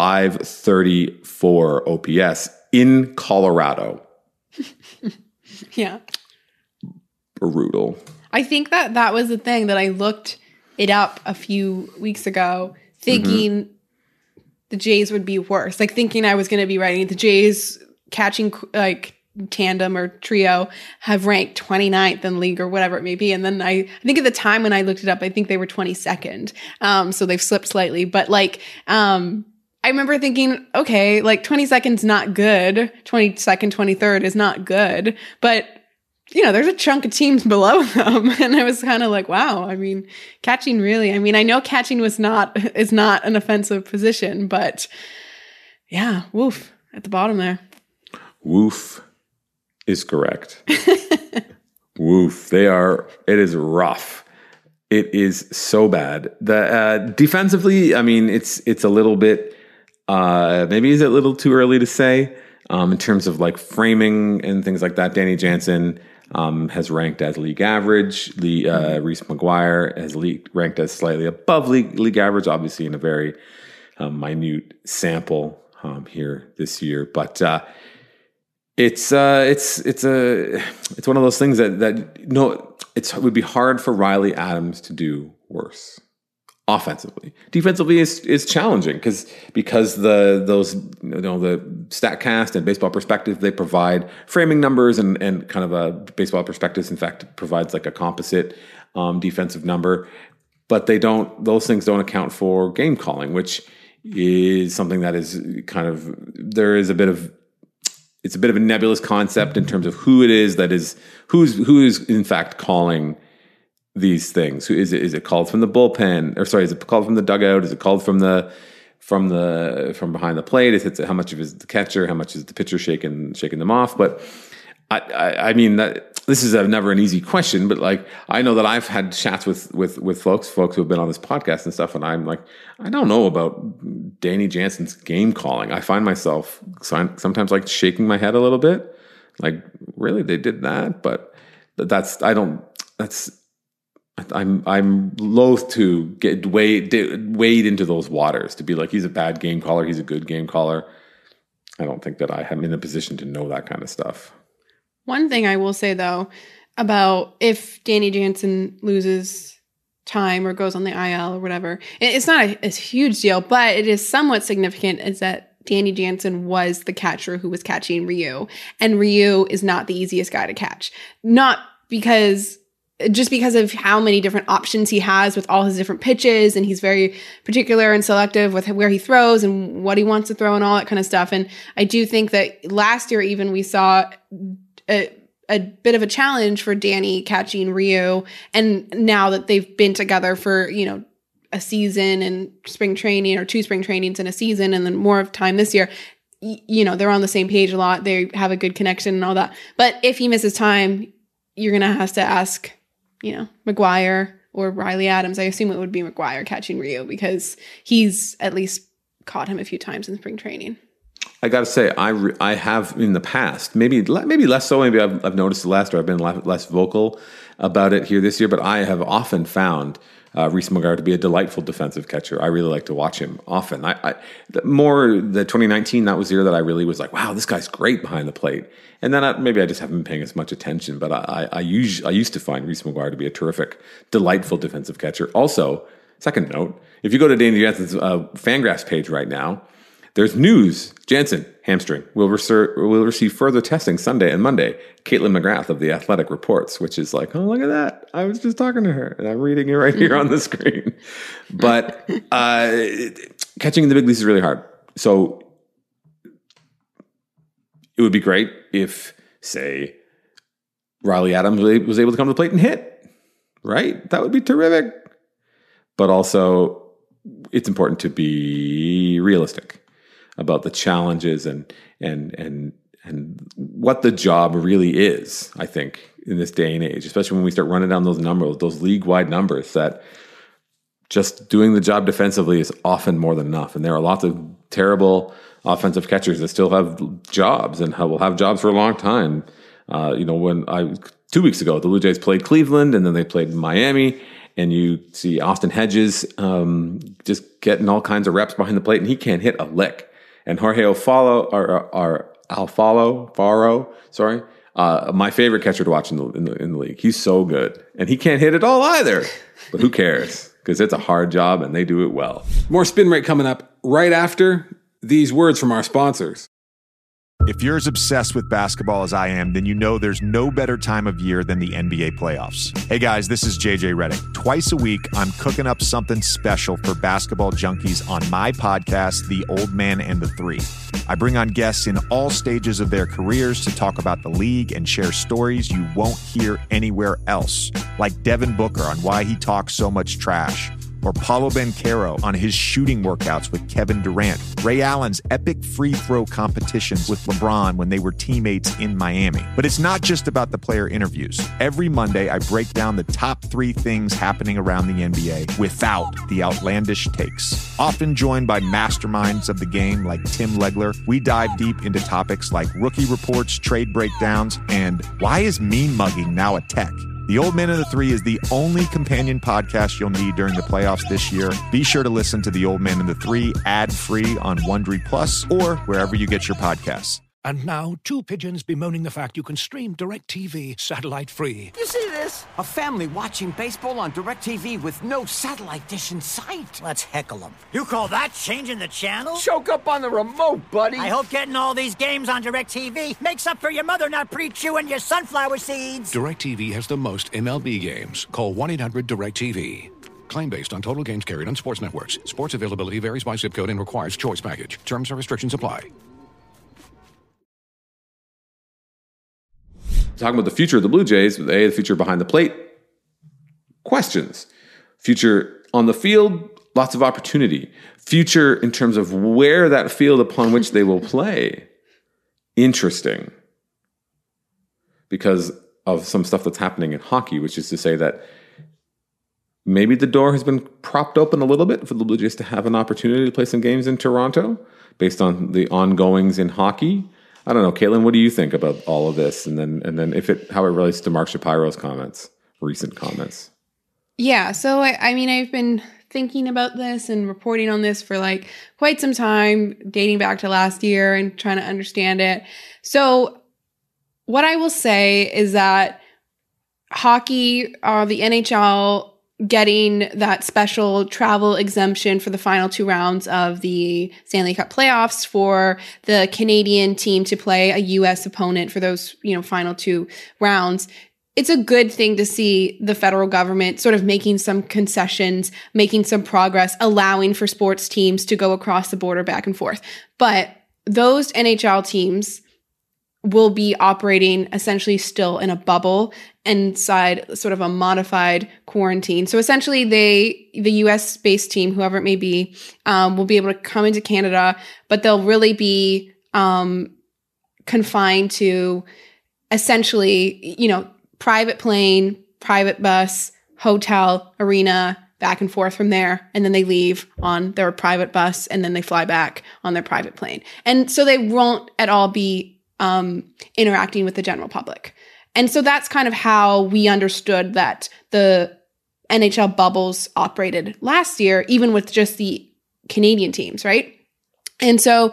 534 OPS in Colorado. Yeah. Brutal. I think that was the thing that I looked it up a few weeks ago, thinking the Jays would be worse. Like thinking I was going to be writing the Jays catching like tandem or trio have ranked 29th in league or whatever it may be. And then I think at the time when I looked it up, I think they were 22nd. So they've slipped slightly, but like, I remember thinking, okay, like 22nd's not good. 22nd, 23rd is not good, but you know, there's a chunk of teams below them. And I was kind of like, wow, I mean, catching really, I mean, I know catching is not an offensive position, but yeah, woof at the bottom there. Woof is correct. Woof. It is rough. It is so bad. The defensively, I mean, it's a little bit, maybe is it a little too early to say in terms of like framing and things like that. Danny Jansen has ranked as league average. Reese McGuire has ranked as slightly above league average, obviously in a very minute sample here this year. But it's one of those things that it would be hard for Riley Adams to do worse offensively. Defensively is challenging because the StatCast and Baseball Perspective, they provide framing numbers and kind of a Baseball Perspectives, in fact, provides like a composite defensive number, but those things don't account for game calling, which is something that is kind of, it's a bit of a nebulous concept in terms of who it is who is in fact calling these things. Is it called from the bullpen? Or sorry, is it called from the dugout? Is it called from behind the plate? Is it how much of it is the catcher? How much is the pitcher shaking them off? But I mean that this is never an easy question. But like I know that I've had chats with folks who have been on this podcast and stuff, and I'm like, I don't know about Danny Jansen's game calling. I find myself sometimes like shaking my head a little bit, like really they did that, but I'm loath to get wade into those waters to be like, he's a bad game caller, he's a good game caller. I don't think that I am in a position to know that kind of stuff. One thing I will say, though, about if Danny Jansen loses time or goes on the IL or whatever, it's not a huge deal, but it is somewhat significant, is that Danny Jansen was the catcher who was catching Ryu, and Ryu is not the easiest guy to catch. Just because of how many different options he has with all his different pitches, and he's very particular and selective with where he throws and what he wants to throw and all that kind of stuff. And I do think that last year even we saw a bit of a challenge for Danny catching Ryu, and now that they've been together for, a season and spring training or 2 spring trainings in a season and then more of time this year, they're on the same page a lot. They have a good connection and all that. But if he misses time, you're going to have to ask, McGuire or Riley Adams. I assume it would be McGuire catching Ryu because he's at least caught him a few times in spring training. I got to say, I have in the past, maybe less so. Maybe I've noticed less, or I've been less vocal about it here this year. But I have often found Reese McGuire to be a delightful defensive catcher. I really like to watch him often. More the 2019, that was the year that I really was like, wow, this guy's great behind the plate. And then maybe I just haven't been paying as much attention. But I used to find Reese McGuire to be a terrific, delightful defensive catcher. Also, second note, if you go to Danny Jansen's Fangraphs page right now, there's news. Jansen, hamstring, will receive further testing Sunday and Monday. Caitlin McGrath of The Athletic reports, which is like, oh, look at that. I was just talking to her, and I'm reading it right here on the screen. But catching in the big leagues is really hard. So it would be great if, say, Riley Adams was able to come to the plate and hit, right? That would be terrific. But also, it's important to be realistic about the challenges and what the job really is, I think, in this day and age, especially when we start running down those numbers, those league-wide numbers, that just doing the job defensively is often more than enough. And there are lots of terrible offensive catchers that still have jobs and will have jobs for a long time. 2 weeks ago, the Blue Jays played Cleveland, and then they played Miami, and you see Austin Hedges just getting all kinds of reps behind the plate, and he can't hit a lick. And Jorge Alfaro, my favorite catcher to watch in the league. He's so good, and he can't hit it all either. But who cares? Because it's a hard job, and they do it well. More Spin Rate coming up right after these words from our sponsors. If you're as obsessed with basketball as I am, then you know there's no better time of year than the NBA playoffs. Hey guys, this is JJ Redick. Twice a week, I'm cooking up something special for basketball junkies on my podcast, The Old Man and the Three. I bring on guests in all stages of their careers to talk about the league and share stories you won't hear anywhere else, like Devin Booker on why he talks so much trash, or Paolo Banchero on his shooting workouts with Kevin Durant, Ray Allen's epic free throw competitions with LeBron when they were teammates in Miami. But it's not just about the player interviews. Every Monday, I break down the top 3 things happening around the NBA without the outlandish takes. Often joined by masterminds of the game like Tim Legler, we dive deep into topics like rookie reports, trade breakdowns, and why is mean mugging now a tech? The Old Man and the Three is the only companion podcast you'll need during the playoffs this year. Be sure to listen to The Old Man and the Three ad-free on Wondery Plus or wherever you get your podcasts. And now, 2 pigeons bemoaning the fact you can stream DirecTV satellite-free. You see this? A family watching baseball on DirecTV with no satellite dish in sight. Let's heckle them. You call that changing the channel? Choke up on the remote, buddy. I hope getting all these games on DirecTV makes up for your mother not pre-chewing your sunflower seeds. DirecTV has the most MLB games. Call 1-800-DirecTV. Claim based on total games carried on sports networks. Sports availability varies by zip code and requires choice package. Terms and restrictions apply. Talking about the future of the Blue Jays, the future behind the plate, questions. Future on the field, lots of opportunity. Future in terms of where that field upon which they will play, interesting. Because of some stuff that's happening in hockey, which is to say that maybe the door has been propped open a little bit for the Blue Jays to have an opportunity to play some games in Toronto based on the ongoings in hockey. I don't know, Caitlin, what do you think about all of this? And then how it relates to Mark Shapiro's recent comments. Yeah, so I've been thinking about this and reporting on this for quite some time, dating back to last year and trying to understand it. So what I will say is that hockey, the NHL getting that special travel exemption for the final 2 rounds of the Stanley Cup playoffs for the Canadian team to play a U.S. opponent for those, final 2 rounds. It's a good thing to see the federal government sort of making some concessions, making some progress, allowing for sports teams to go across the border back and forth. But those NHL teams will be operating essentially still in a bubble inside sort of a modified quarantine. So essentially the US based team, whoever it may be, will be able to come into Canada, but they'll really be confined to essentially, private plane, private bus, hotel, arena, back and forth from there. And then they leave on their private bus and then they fly back on their private plane. And so they won't at all be interacting with the general public. And so that's kind of how we understood that the NHL bubbles operated last year, even with just the Canadian teams, right? And so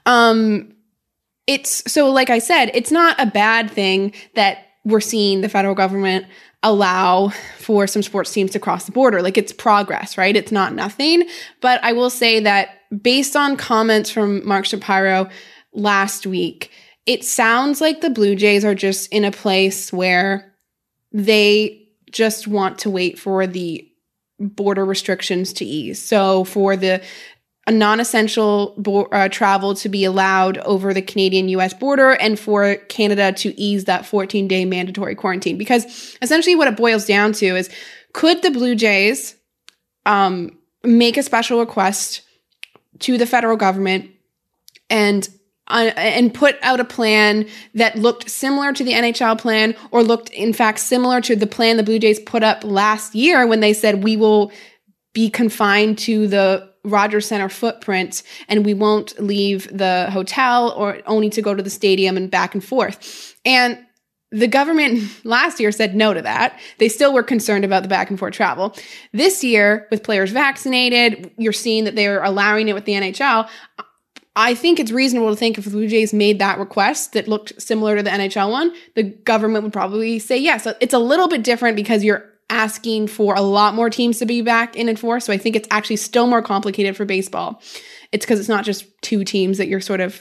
like I said, it's not a bad thing that we're seeing the federal government allow for some sports teams to cross the border. Like, it's progress, right? It's not nothing. But I will say that based on comments from Mark Shapiro last week, it sounds like the Blue Jays are just in a place where they just want to wait for the border restrictions to ease. So for a non-essential travel to be allowed over the Canadian-US border, and for Canada to ease that 14-day mandatory quarantine. Because essentially what it boils down to is, could the Blue Jays make a special request to the federal government and put out a plan that looked similar to the NHL plan, or looked, in fact, similar to the plan the Blue Jays put up last year when they said, we will be confined to the Rogers Center footprint and we won't leave the hotel, or only to go to the stadium and back and forth. And the government last year said no to that. They still were concerned about the back and forth travel. This year, with players vaccinated, you're seeing that they're allowing it with the NHL. I think it's reasonable to think if the Blue Jays made that request that looked similar to the NHL one, the government would probably say yes. So it's a little bit different because you're asking for a lot more teams to be back in force. So I think it's actually still more complicated for baseball. It's because it's not just two teams that you're sort of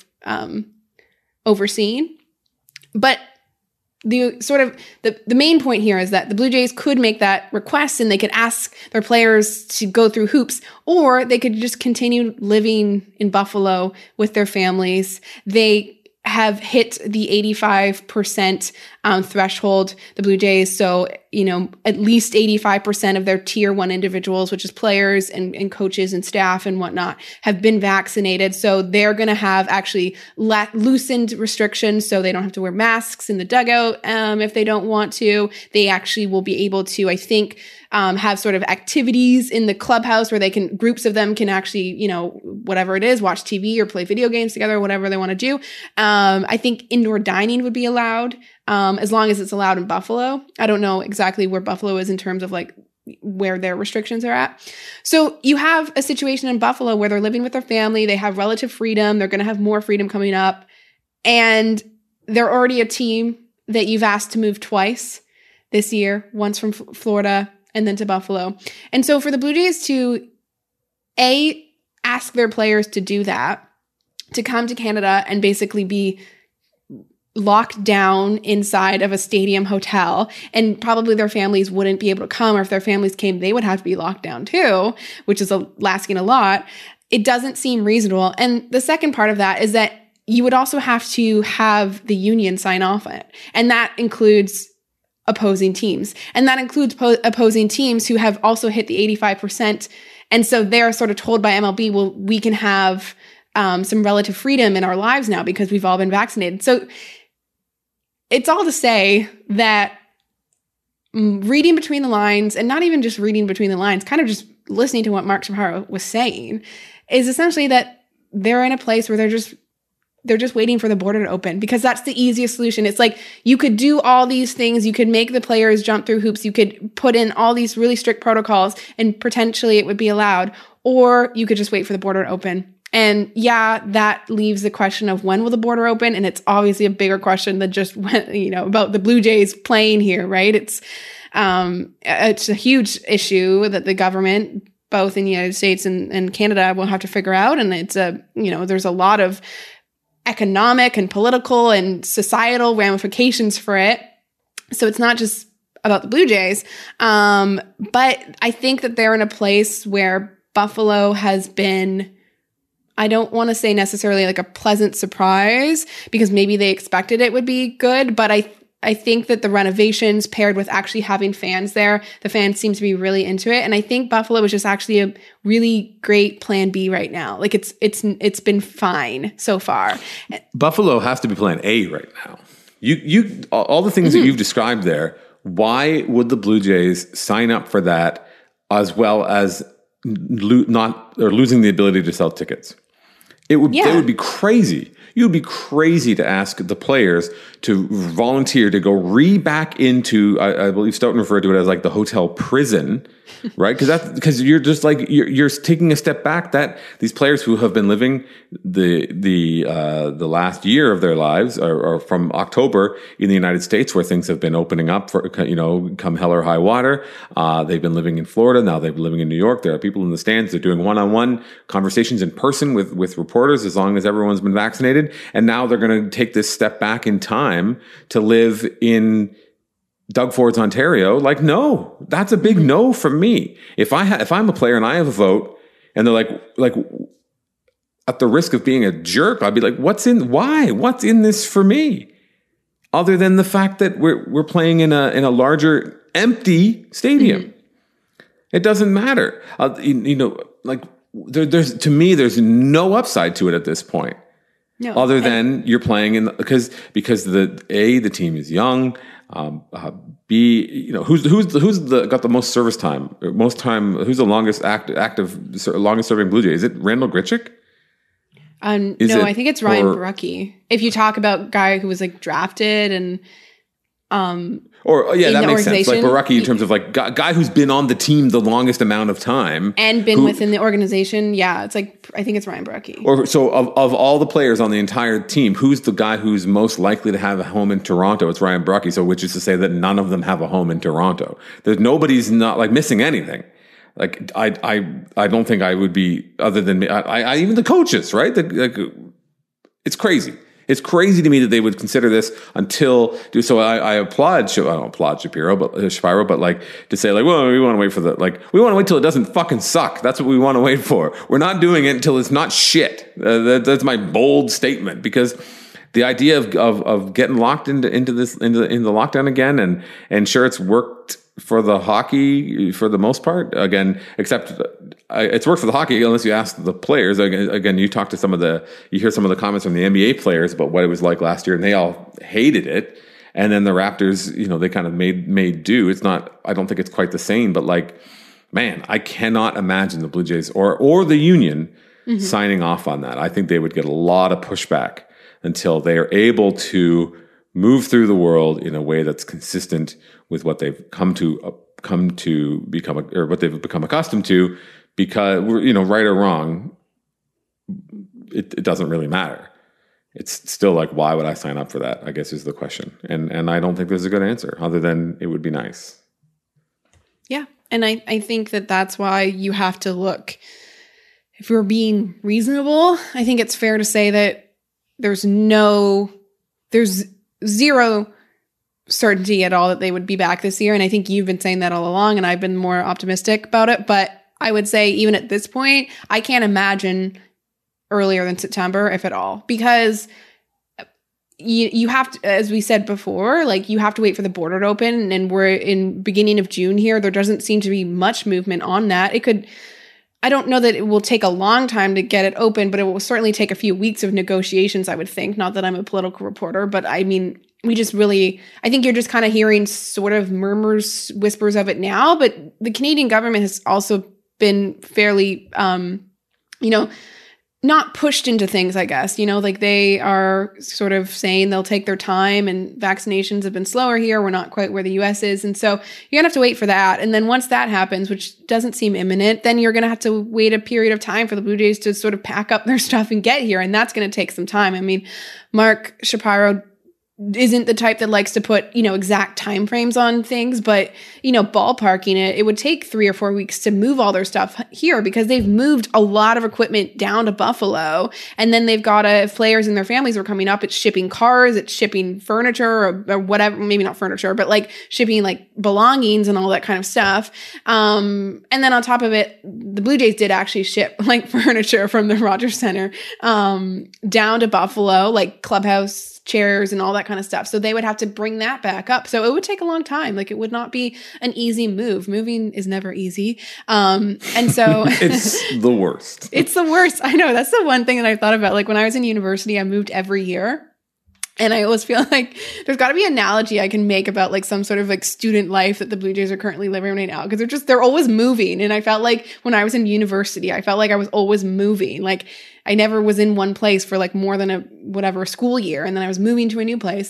overseeing. But the main point here is that the Blue Jays could make that request and they could ask their players to go through hoops, or they could just continue living in Buffalo with their families. They have hit the 85% threshold, the Blue Jays. So, at least 85% of their tier 1 individuals, which is players and coaches and staff and whatnot, have been vaccinated. So they're going to have actually loosened restrictions. So they don't have to wear masks in the dugout if they don't want to. They actually will be able to, I think, have sort of activities in the clubhouse where groups of them can actually, whatever it is, watch TV or play video games together, whatever they want to do. I think indoor dining would be allowed, as long as it's allowed in Buffalo. I don't know exactly where Buffalo is in terms of like where their restrictions are at. So you have a situation in Buffalo where they're living with their family. They have relative freedom. They're going to have more freedom coming up. And they're already a team that you've asked to move twice this year, once from Florida and then to Buffalo. And so for the Blue Jays to ask their players to do that, to come to Canada and basically be locked down inside of a stadium hotel, and probably their families wouldn't be able to come, or if their families came, they would have to be locked down too, which is asking a lot. It doesn't seem reasonable. And the second part of that is that you would also have to have the union sign off on it. And that includes opposing teams. And that includes opposing teams who have also hit the 85%. And so they're sort of told by MLB, well, we can have some relative freedom in our lives now because we've all been vaccinated. So it's all to say that reading between the lines, and not even just reading between the lines, kind of just listening to what Mark Shapiro was saying, is essentially that they're in a place where they're just waiting for the border to open, because that's the easiest solution. It's like, you could do all these things. You could make the players jump through hoops. You could put in all these really strict protocols and potentially it would be allowed, or you could just wait for the border to open. And yeah, that leaves the question of when will the border open? And it's obviously a bigger question than just when, about the Blue Jays playing here, right? It's a huge issue that the government, both in the United States and Canada, will have to figure out. And it's there's a lot of economic and political and societal ramifications for it. So it's not just about the Blue Jays. But I think that they're in a place where Buffalo has been, I don't want to say necessarily like a pleasant surprise, because maybe they expected it would be good, but I think that the renovations paired with actually having fans there, the fans seem to be really into it. And I think Buffalo is just actually a really great plan B right now. Like it's been fine so far. Buffalo has to be plan A right now. You all the things that you've described there why would the Blue Jays sign up for that as well as losing the ability to sell tickets? It would be crazy. You would be crazy to ask the players to volunteer to go back into, I believe Stoughton referred to it as like the hotel prison, right? Because you're just like, you're taking a step back. That these players who have been living the last year of their lives, or from October in the United States, where things have been opening up for, come hell or high water. They've been living in Florida. Now they've been living in New York. There are people in the stands. They're doing one-on-one conversations in person with reporters, as long as everyone's been vaccinated. And now they're going to take this step back in time to live in Doug Ford's Ontario. Like, no, that's a big no from me. If I'm a player and I have a vote, and they're like at the risk of being a jerk, I'd be like, what's in this for me? Other than the fact that we're playing in a larger empty stadium. It doesn't matter. There's to me, there's no upside to it at this point. No, other than you're playing in because the team is young. B, who's got the most service time, who's the longest longest serving Blue Jay? Is it Randall Grichuk? No, I think it's Ryan Borucki. If you talk about guy who was like drafted and that makes sense. Like Borucki in terms of like guy who's been on the team the longest amount of time and been within the organization. Yeah, it's like I think it's Ryan Borucki. Or so of all the players on the entire team, who's the guy who's most likely to have a home in Toronto? It's Ryan Borucki. So which is to say that none of them have a home in Toronto. Nobody's not like missing anything. Like I don't think I would be, other than me. I even the coaches, right? It's crazy. It's crazy to me that they would consider this until do so. I applaud. I don't applaud Shapiro, but like to say like, well, we want to wait for we want to wait till it doesn't fucking suck. That's what we want to wait for. We're not doing it until it's not shit. That's my bold statement, because the idea of getting locked into the lockdown again, and sure, it's worked for the hockey for the most part. Again, except it's worked for the hockey unless you ask the players. Again, you hear some of the comments from the NBA players about what it was like last year, and they all hated it. And then the Raptors, they kind of made do. It's not. I don't think it's quite the same, but like, man, I cannot imagine the Blue Jays or the Union signing off on that. I think they would get a lot of pushback until they are able to move through the world in a way that's consistent with what they've come to become, or what they've become accustomed to. Because right or wrong, it doesn't really matter. It's still like, why would I sign up for that? I guess is the question, and I don't think there's a good answer other than it would be nice. Yeah, and I think that's why you have to look. If we're being reasonable, I think it's fair to say that there's zero certainty at all that they would be back this year. And I think you've been saying that all along, and I've been more optimistic about it. But I would say even at this point, I can't imagine earlier than September, if at all, because you have to, as we said before, like you have to wait for the border to open, and we're in beginning of June here. There doesn't seem to be much movement on that. I don't know that it will take a long time to get it open, but it will certainly take a few weeks of negotiations, I would think. Not that I'm a political reporter, but I mean, I think you're just kind of hearing sort of murmurs, whispers of it now, but the Canadian government has also been fairly, not pushed into things, I guess. Like they are sort of saying they'll take their time, and vaccinations have been slower here. We're not quite where the US is. And so you're gonna have to wait for that. And then once that happens, which doesn't seem imminent, then you're gonna have to wait a period of time for the Blue Jays to sort of pack up their stuff and get here. And that's gonna take some time. I mean, Mark Shapiro isn't the type that likes to put, exact timeframes on things, but, ballparking it would take 3 or 4 weeks to move all their stuff here, because they've moved a lot of equipment down to Buffalo. And then they've got if players and their families are coming up, it's shipping cars, it's shipping furniture or whatever, maybe not furniture, but like shipping like belongings and all that kind of stuff. And then on top of it, the Blue Jays did actually ship like furniture from the Rogers Center down to Buffalo, like clubhouse chairs and all that kind of stuff. So they would have to bring that back up. So it would take a long time. Like it would not be an easy move. Moving is never easy. And so it's the worst. It's the worst. I know. That's the one thing that I thought about. Like when I was in university, I moved every year. And I always feel like there's got to be an analogy I can make about like some sort of like student life that the Blue Jays are currently living right now. Because they're always moving. And I felt like when I was in university, I felt like I was always moving. Like I never was in one place for like more than a school year. And then I was moving to a new place.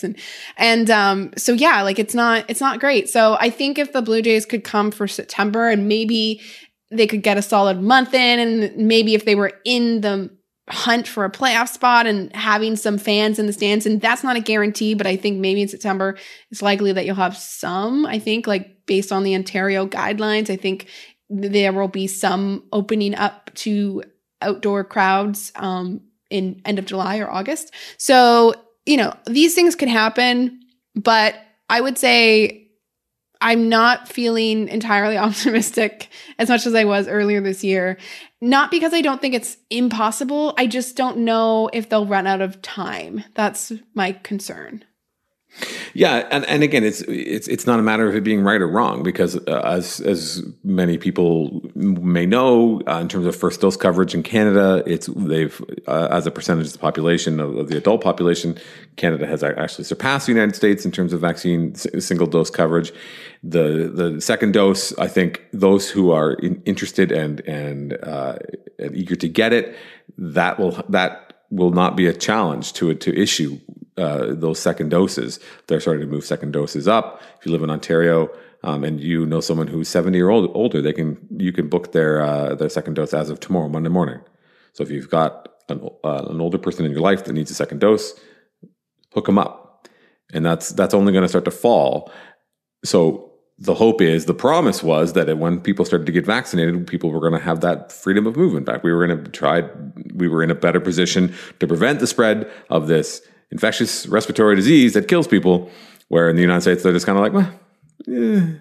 So yeah, like it's not great. So I think if the Blue Jays could come for September and maybe they could get a solid month in, and maybe if they were in the hunt for a playoff spot and having some fans in the stands, and that's not a guarantee, but I think maybe in September it's likely that you'll have some. I think like based on the Ontario guidelines, I think there will be some opening up to outdoor crowds in end of July or August. So, these things could happen, but I would say I'm not feeling entirely optimistic as much as I was earlier this year. Not because I don't think it's impossible. I just don't know if they'll run out of time. That's my concern. Yeah, and again, it's not a matter of it being right or wrong, because as many people may know, in terms of first dose coverage in Canada, they've as a percentage of the population of the adult population, Canada has actually surpassed the United States in terms of vaccine single dose coverage. The second dose, I think those who are interested and eager to get it, that will not be a challenge to issue those second doses. They're starting to move second doses up. If you live in Ontario and you know someone who's 70 or older, you can book their second dose as of tomorrow, Monday morning. So if you've got an older person in your life that needs a second dose, hook them up, and that's only going to start to fall. So the promise was that when people started to get vaccinated, people were going to have that freedom of movement back. We were in a better position to prevent the spread of this infectious respiratory disease that kills people, where in the United States, they're just kind of like,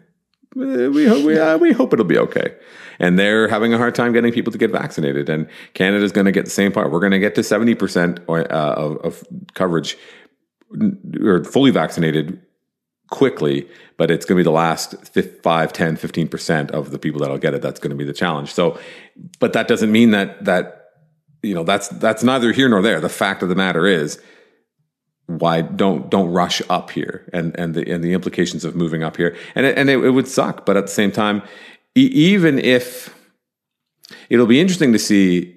we hope it'll be okay. And they're having a hard time getting people to get vaccinated. And Canada's going to get the same part. We're going to get to 70% of coverage or fully vaccinated quickly, but it's going to be the last 5, 10, 15% of the people that'll get it. That's going to be the challenge. So, but that doesn't mean that that's neither here nor there. The fact of the matter is, why don't rush up here, and the implications of moving up here, and it would suck. But at the same time, even if it'll be interesting to see,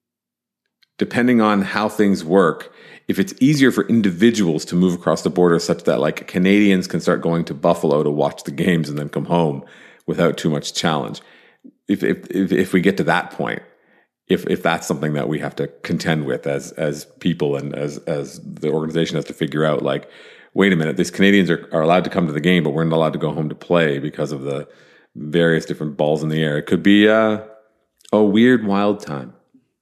depending on how things work, if it's easier for individuals to move across the border such that like Canadians can start going to Buffalo to watch the games and then come home without too much challenge. If we get to that point, if that's something that we have to contend with as people and as the organization has to figure out, like, wait a minute, these Canadians are allowed to come to the game, but we're not allowed to go home to play because of the various different balls in the air. It could be a weird, wild time.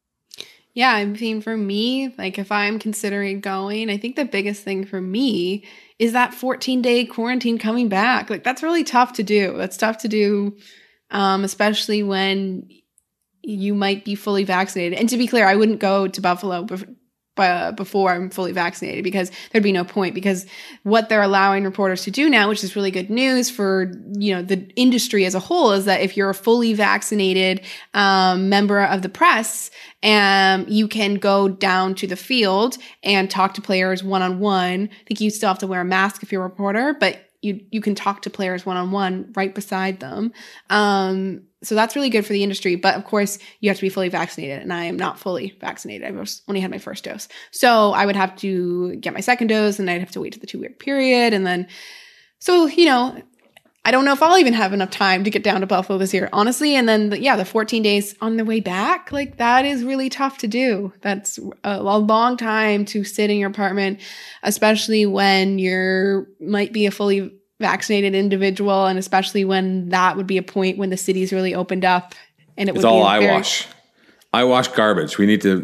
Yeah, I mean, for me, like if I'm considering going, I think the biggest thing for me is that 14-day quarantine coming back. Like that's really tough to do. That's tough to do, especially when you might be fully vaccinated. And to be clear, I wouldn't go to Buffalo before I'm fully vaccinated, because there'd be no point, because what they're allowing reporters to do now, which is really good news for, the industry as a whole, is that if you're a fully vaccinated member of the press, you can go down to the field and talk to players one-on-one. I think you still have to wear a mask if you're a reporter, but you can talk to players one-on-one right beside them. So that's really good for the industry. But of course, you have to be fully vaccinated. And I am not fully vaccinated. I've only had my first dose. So I would have to get my second dose, and I'd have to wait to the 2-week period. And then, so, I don't know if I'll even have enough time to get down to Buffalo this year, honestly. And then, the 14 days on the way back, like that is really tough to do. That's a long time to sit in your apartment, especially when might be a fully vaccinated individual, and especially when that would be a point when the city's really opened up, and it's all eyewash. Eyewash garbage.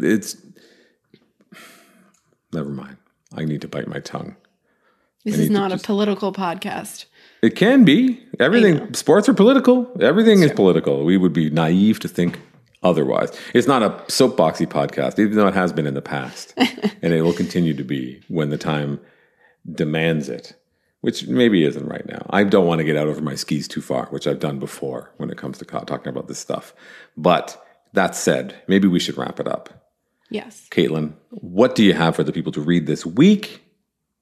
Never mind. I need to bite my tongue. This is not a political podcast. It can be. Everything. Sports are political. Everything is political. We would be naive to think otherwise. It's not a soapboxy podcast, even though it has been in the past, and it will continue to be when the time demands it. Which maybe isn't right now. I don't want to get out over my skis too far, which I've done before when it comes to talking about this stuff. But that said, maybe we should wrap it up. Yes. Caitlin, what do you have for the people to read this week?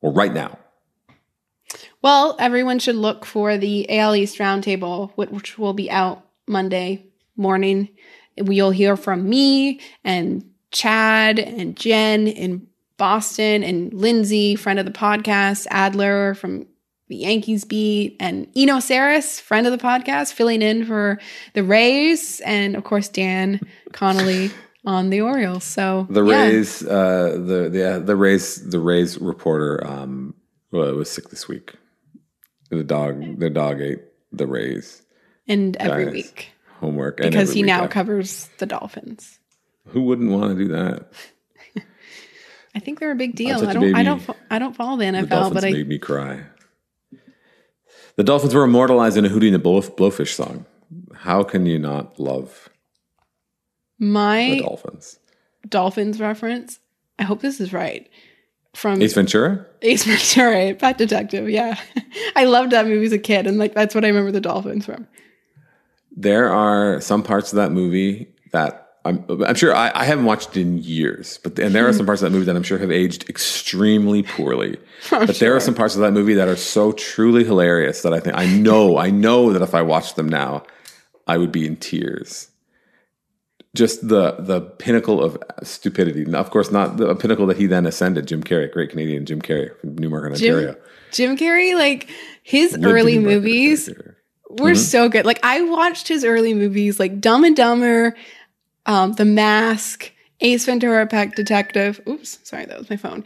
or right now? Well, everyone should look for the AL East Roundtable, which will be out Monday morning. You'll hear from me and Chad and Jen in Boston and Lindsay, friend of the podcast, Adler from the Yankees beat, and Eno Saris, friend of the podcast, filling in for the Rays, and of course Dan Connolly on the Orioles. So the Rays, the Rays reporter was sick this week. Their dog ate the Rays, and every week homework because he now covers the Dolphins. Who wouldn't want to do that? I think they're a big deal. I don't follow the NFL, the Dolphins but made me cry. The Dolphins were immortalized in a Hootie and the Blowfish song. How can you not love my the Dolphins reference? I hope this is right. From Ace Ventura? Ace Ventura, Pet Detective, yeah. I loved that movie as a kid, and like that's what I remember the Dolphins from. There are some parts of that movie that I'm sure I haven't watched in years, and there are some parts of that movie that I'm sure have aged extremely poorly. There are some parts of that movie that are so truly hilarious that I know that if I watched them now, I would be in tears. Just the pinnacle of stupidity. Now, of course, not the pinnacle that he then ascended. Jim Carrey, great Canadian Jim Carrey from Newmarket, Ontario. Jim Carrey, like his early movies were so good. Like I watched his early movies, like Dumb and Dumber, The Mask, Ace Ventura, Pet Detective. Oops, sorry, that was my phone.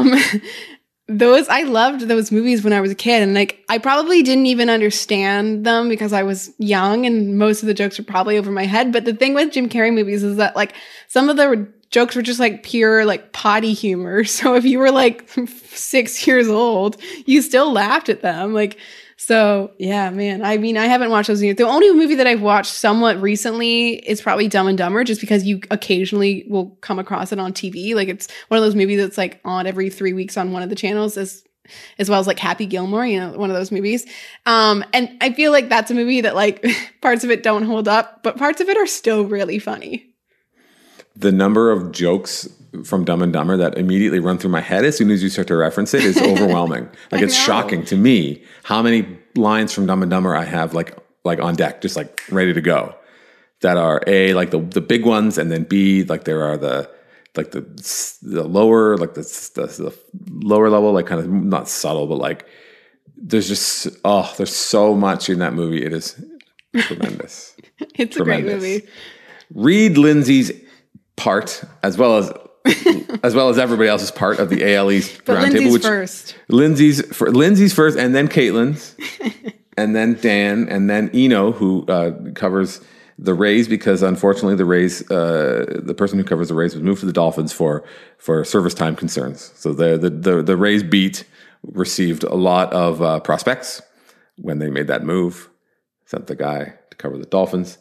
I loved those movies when I was a kid, and like I probably didn't even understand them because I was young, and most of the jokes were probably over my head. But the thing with Jim Carrey movies is that like some of the jokes were just like pure like potty humor. So if you were like 6 years old, you still laughed at them. Like. So, yeah, man. I mean, I haven't watched those yet. The only movie that I've watched somewhat recently is probably Dumb and Dumber, just because you occasionally will come across it on TV. Like, it's one of those movies that's, like, on every 3 weeks on one of the channels, as well as, like, Happy Gilmore, you know, one of those movies. And I feel like that's a movie that, like, parts of it don't hold up, but parts of it are still really funny. The number of jokes from Dumb and Dumber that immediately run through my head as soon as you start to reference it is overwhelming. Like it's shocking to me how many lines from Dumb and Dumber I have like on deck, just like ready to go. That are A, like the big ones, and then B, like there are the lower, like the lower level, like kind of not subtle, but like there's just there's so much in that movie. It is tremendous. It's tremendous. A great movie. Read Lindsay's part as well as everybody else's part of the AL East Roundtable. Lindsay's first, and then Caitlin's, and then Dan, and then Eno, who covers the Rays, because unfortunately the Rays, the person who covers the Rays was moved to the Dolphins for service time concerns. So the Rays beat received a lot of prospects when they made that move. Sent the guy to cover the Dolphins.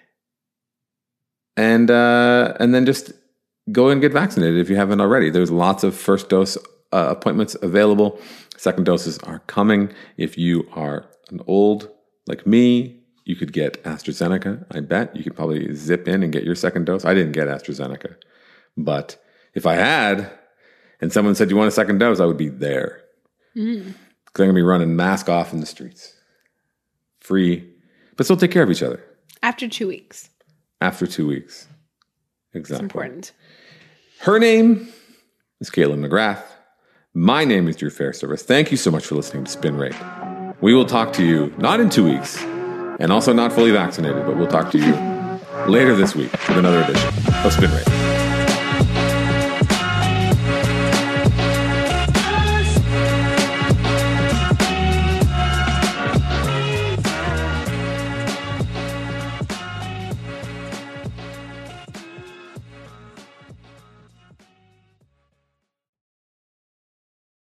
And then just go and get vaccinated if you haven't already. There's lots of first dose appointments available. Second doses are coming. If you are an old like me, you could get AstraZeneca. I bet you could probably zip in and get your second dose. I didn't get AstraZeneca, but if I had, and someone said you want a second dose, I would be there. Because I'm gonna be running mask off in the streets, free, but still take care of each other. After 2 weeks. After 2 weeks. Exactly. It's important. Her name is Caitlin McGrath. My name is Drew Fairservice. Thank you so much for listening to Spin Rate. We will talk to you not in 2 weeks, and also not fully vaccinated, but we'll talk to you later this week with another edition of Spin Rate.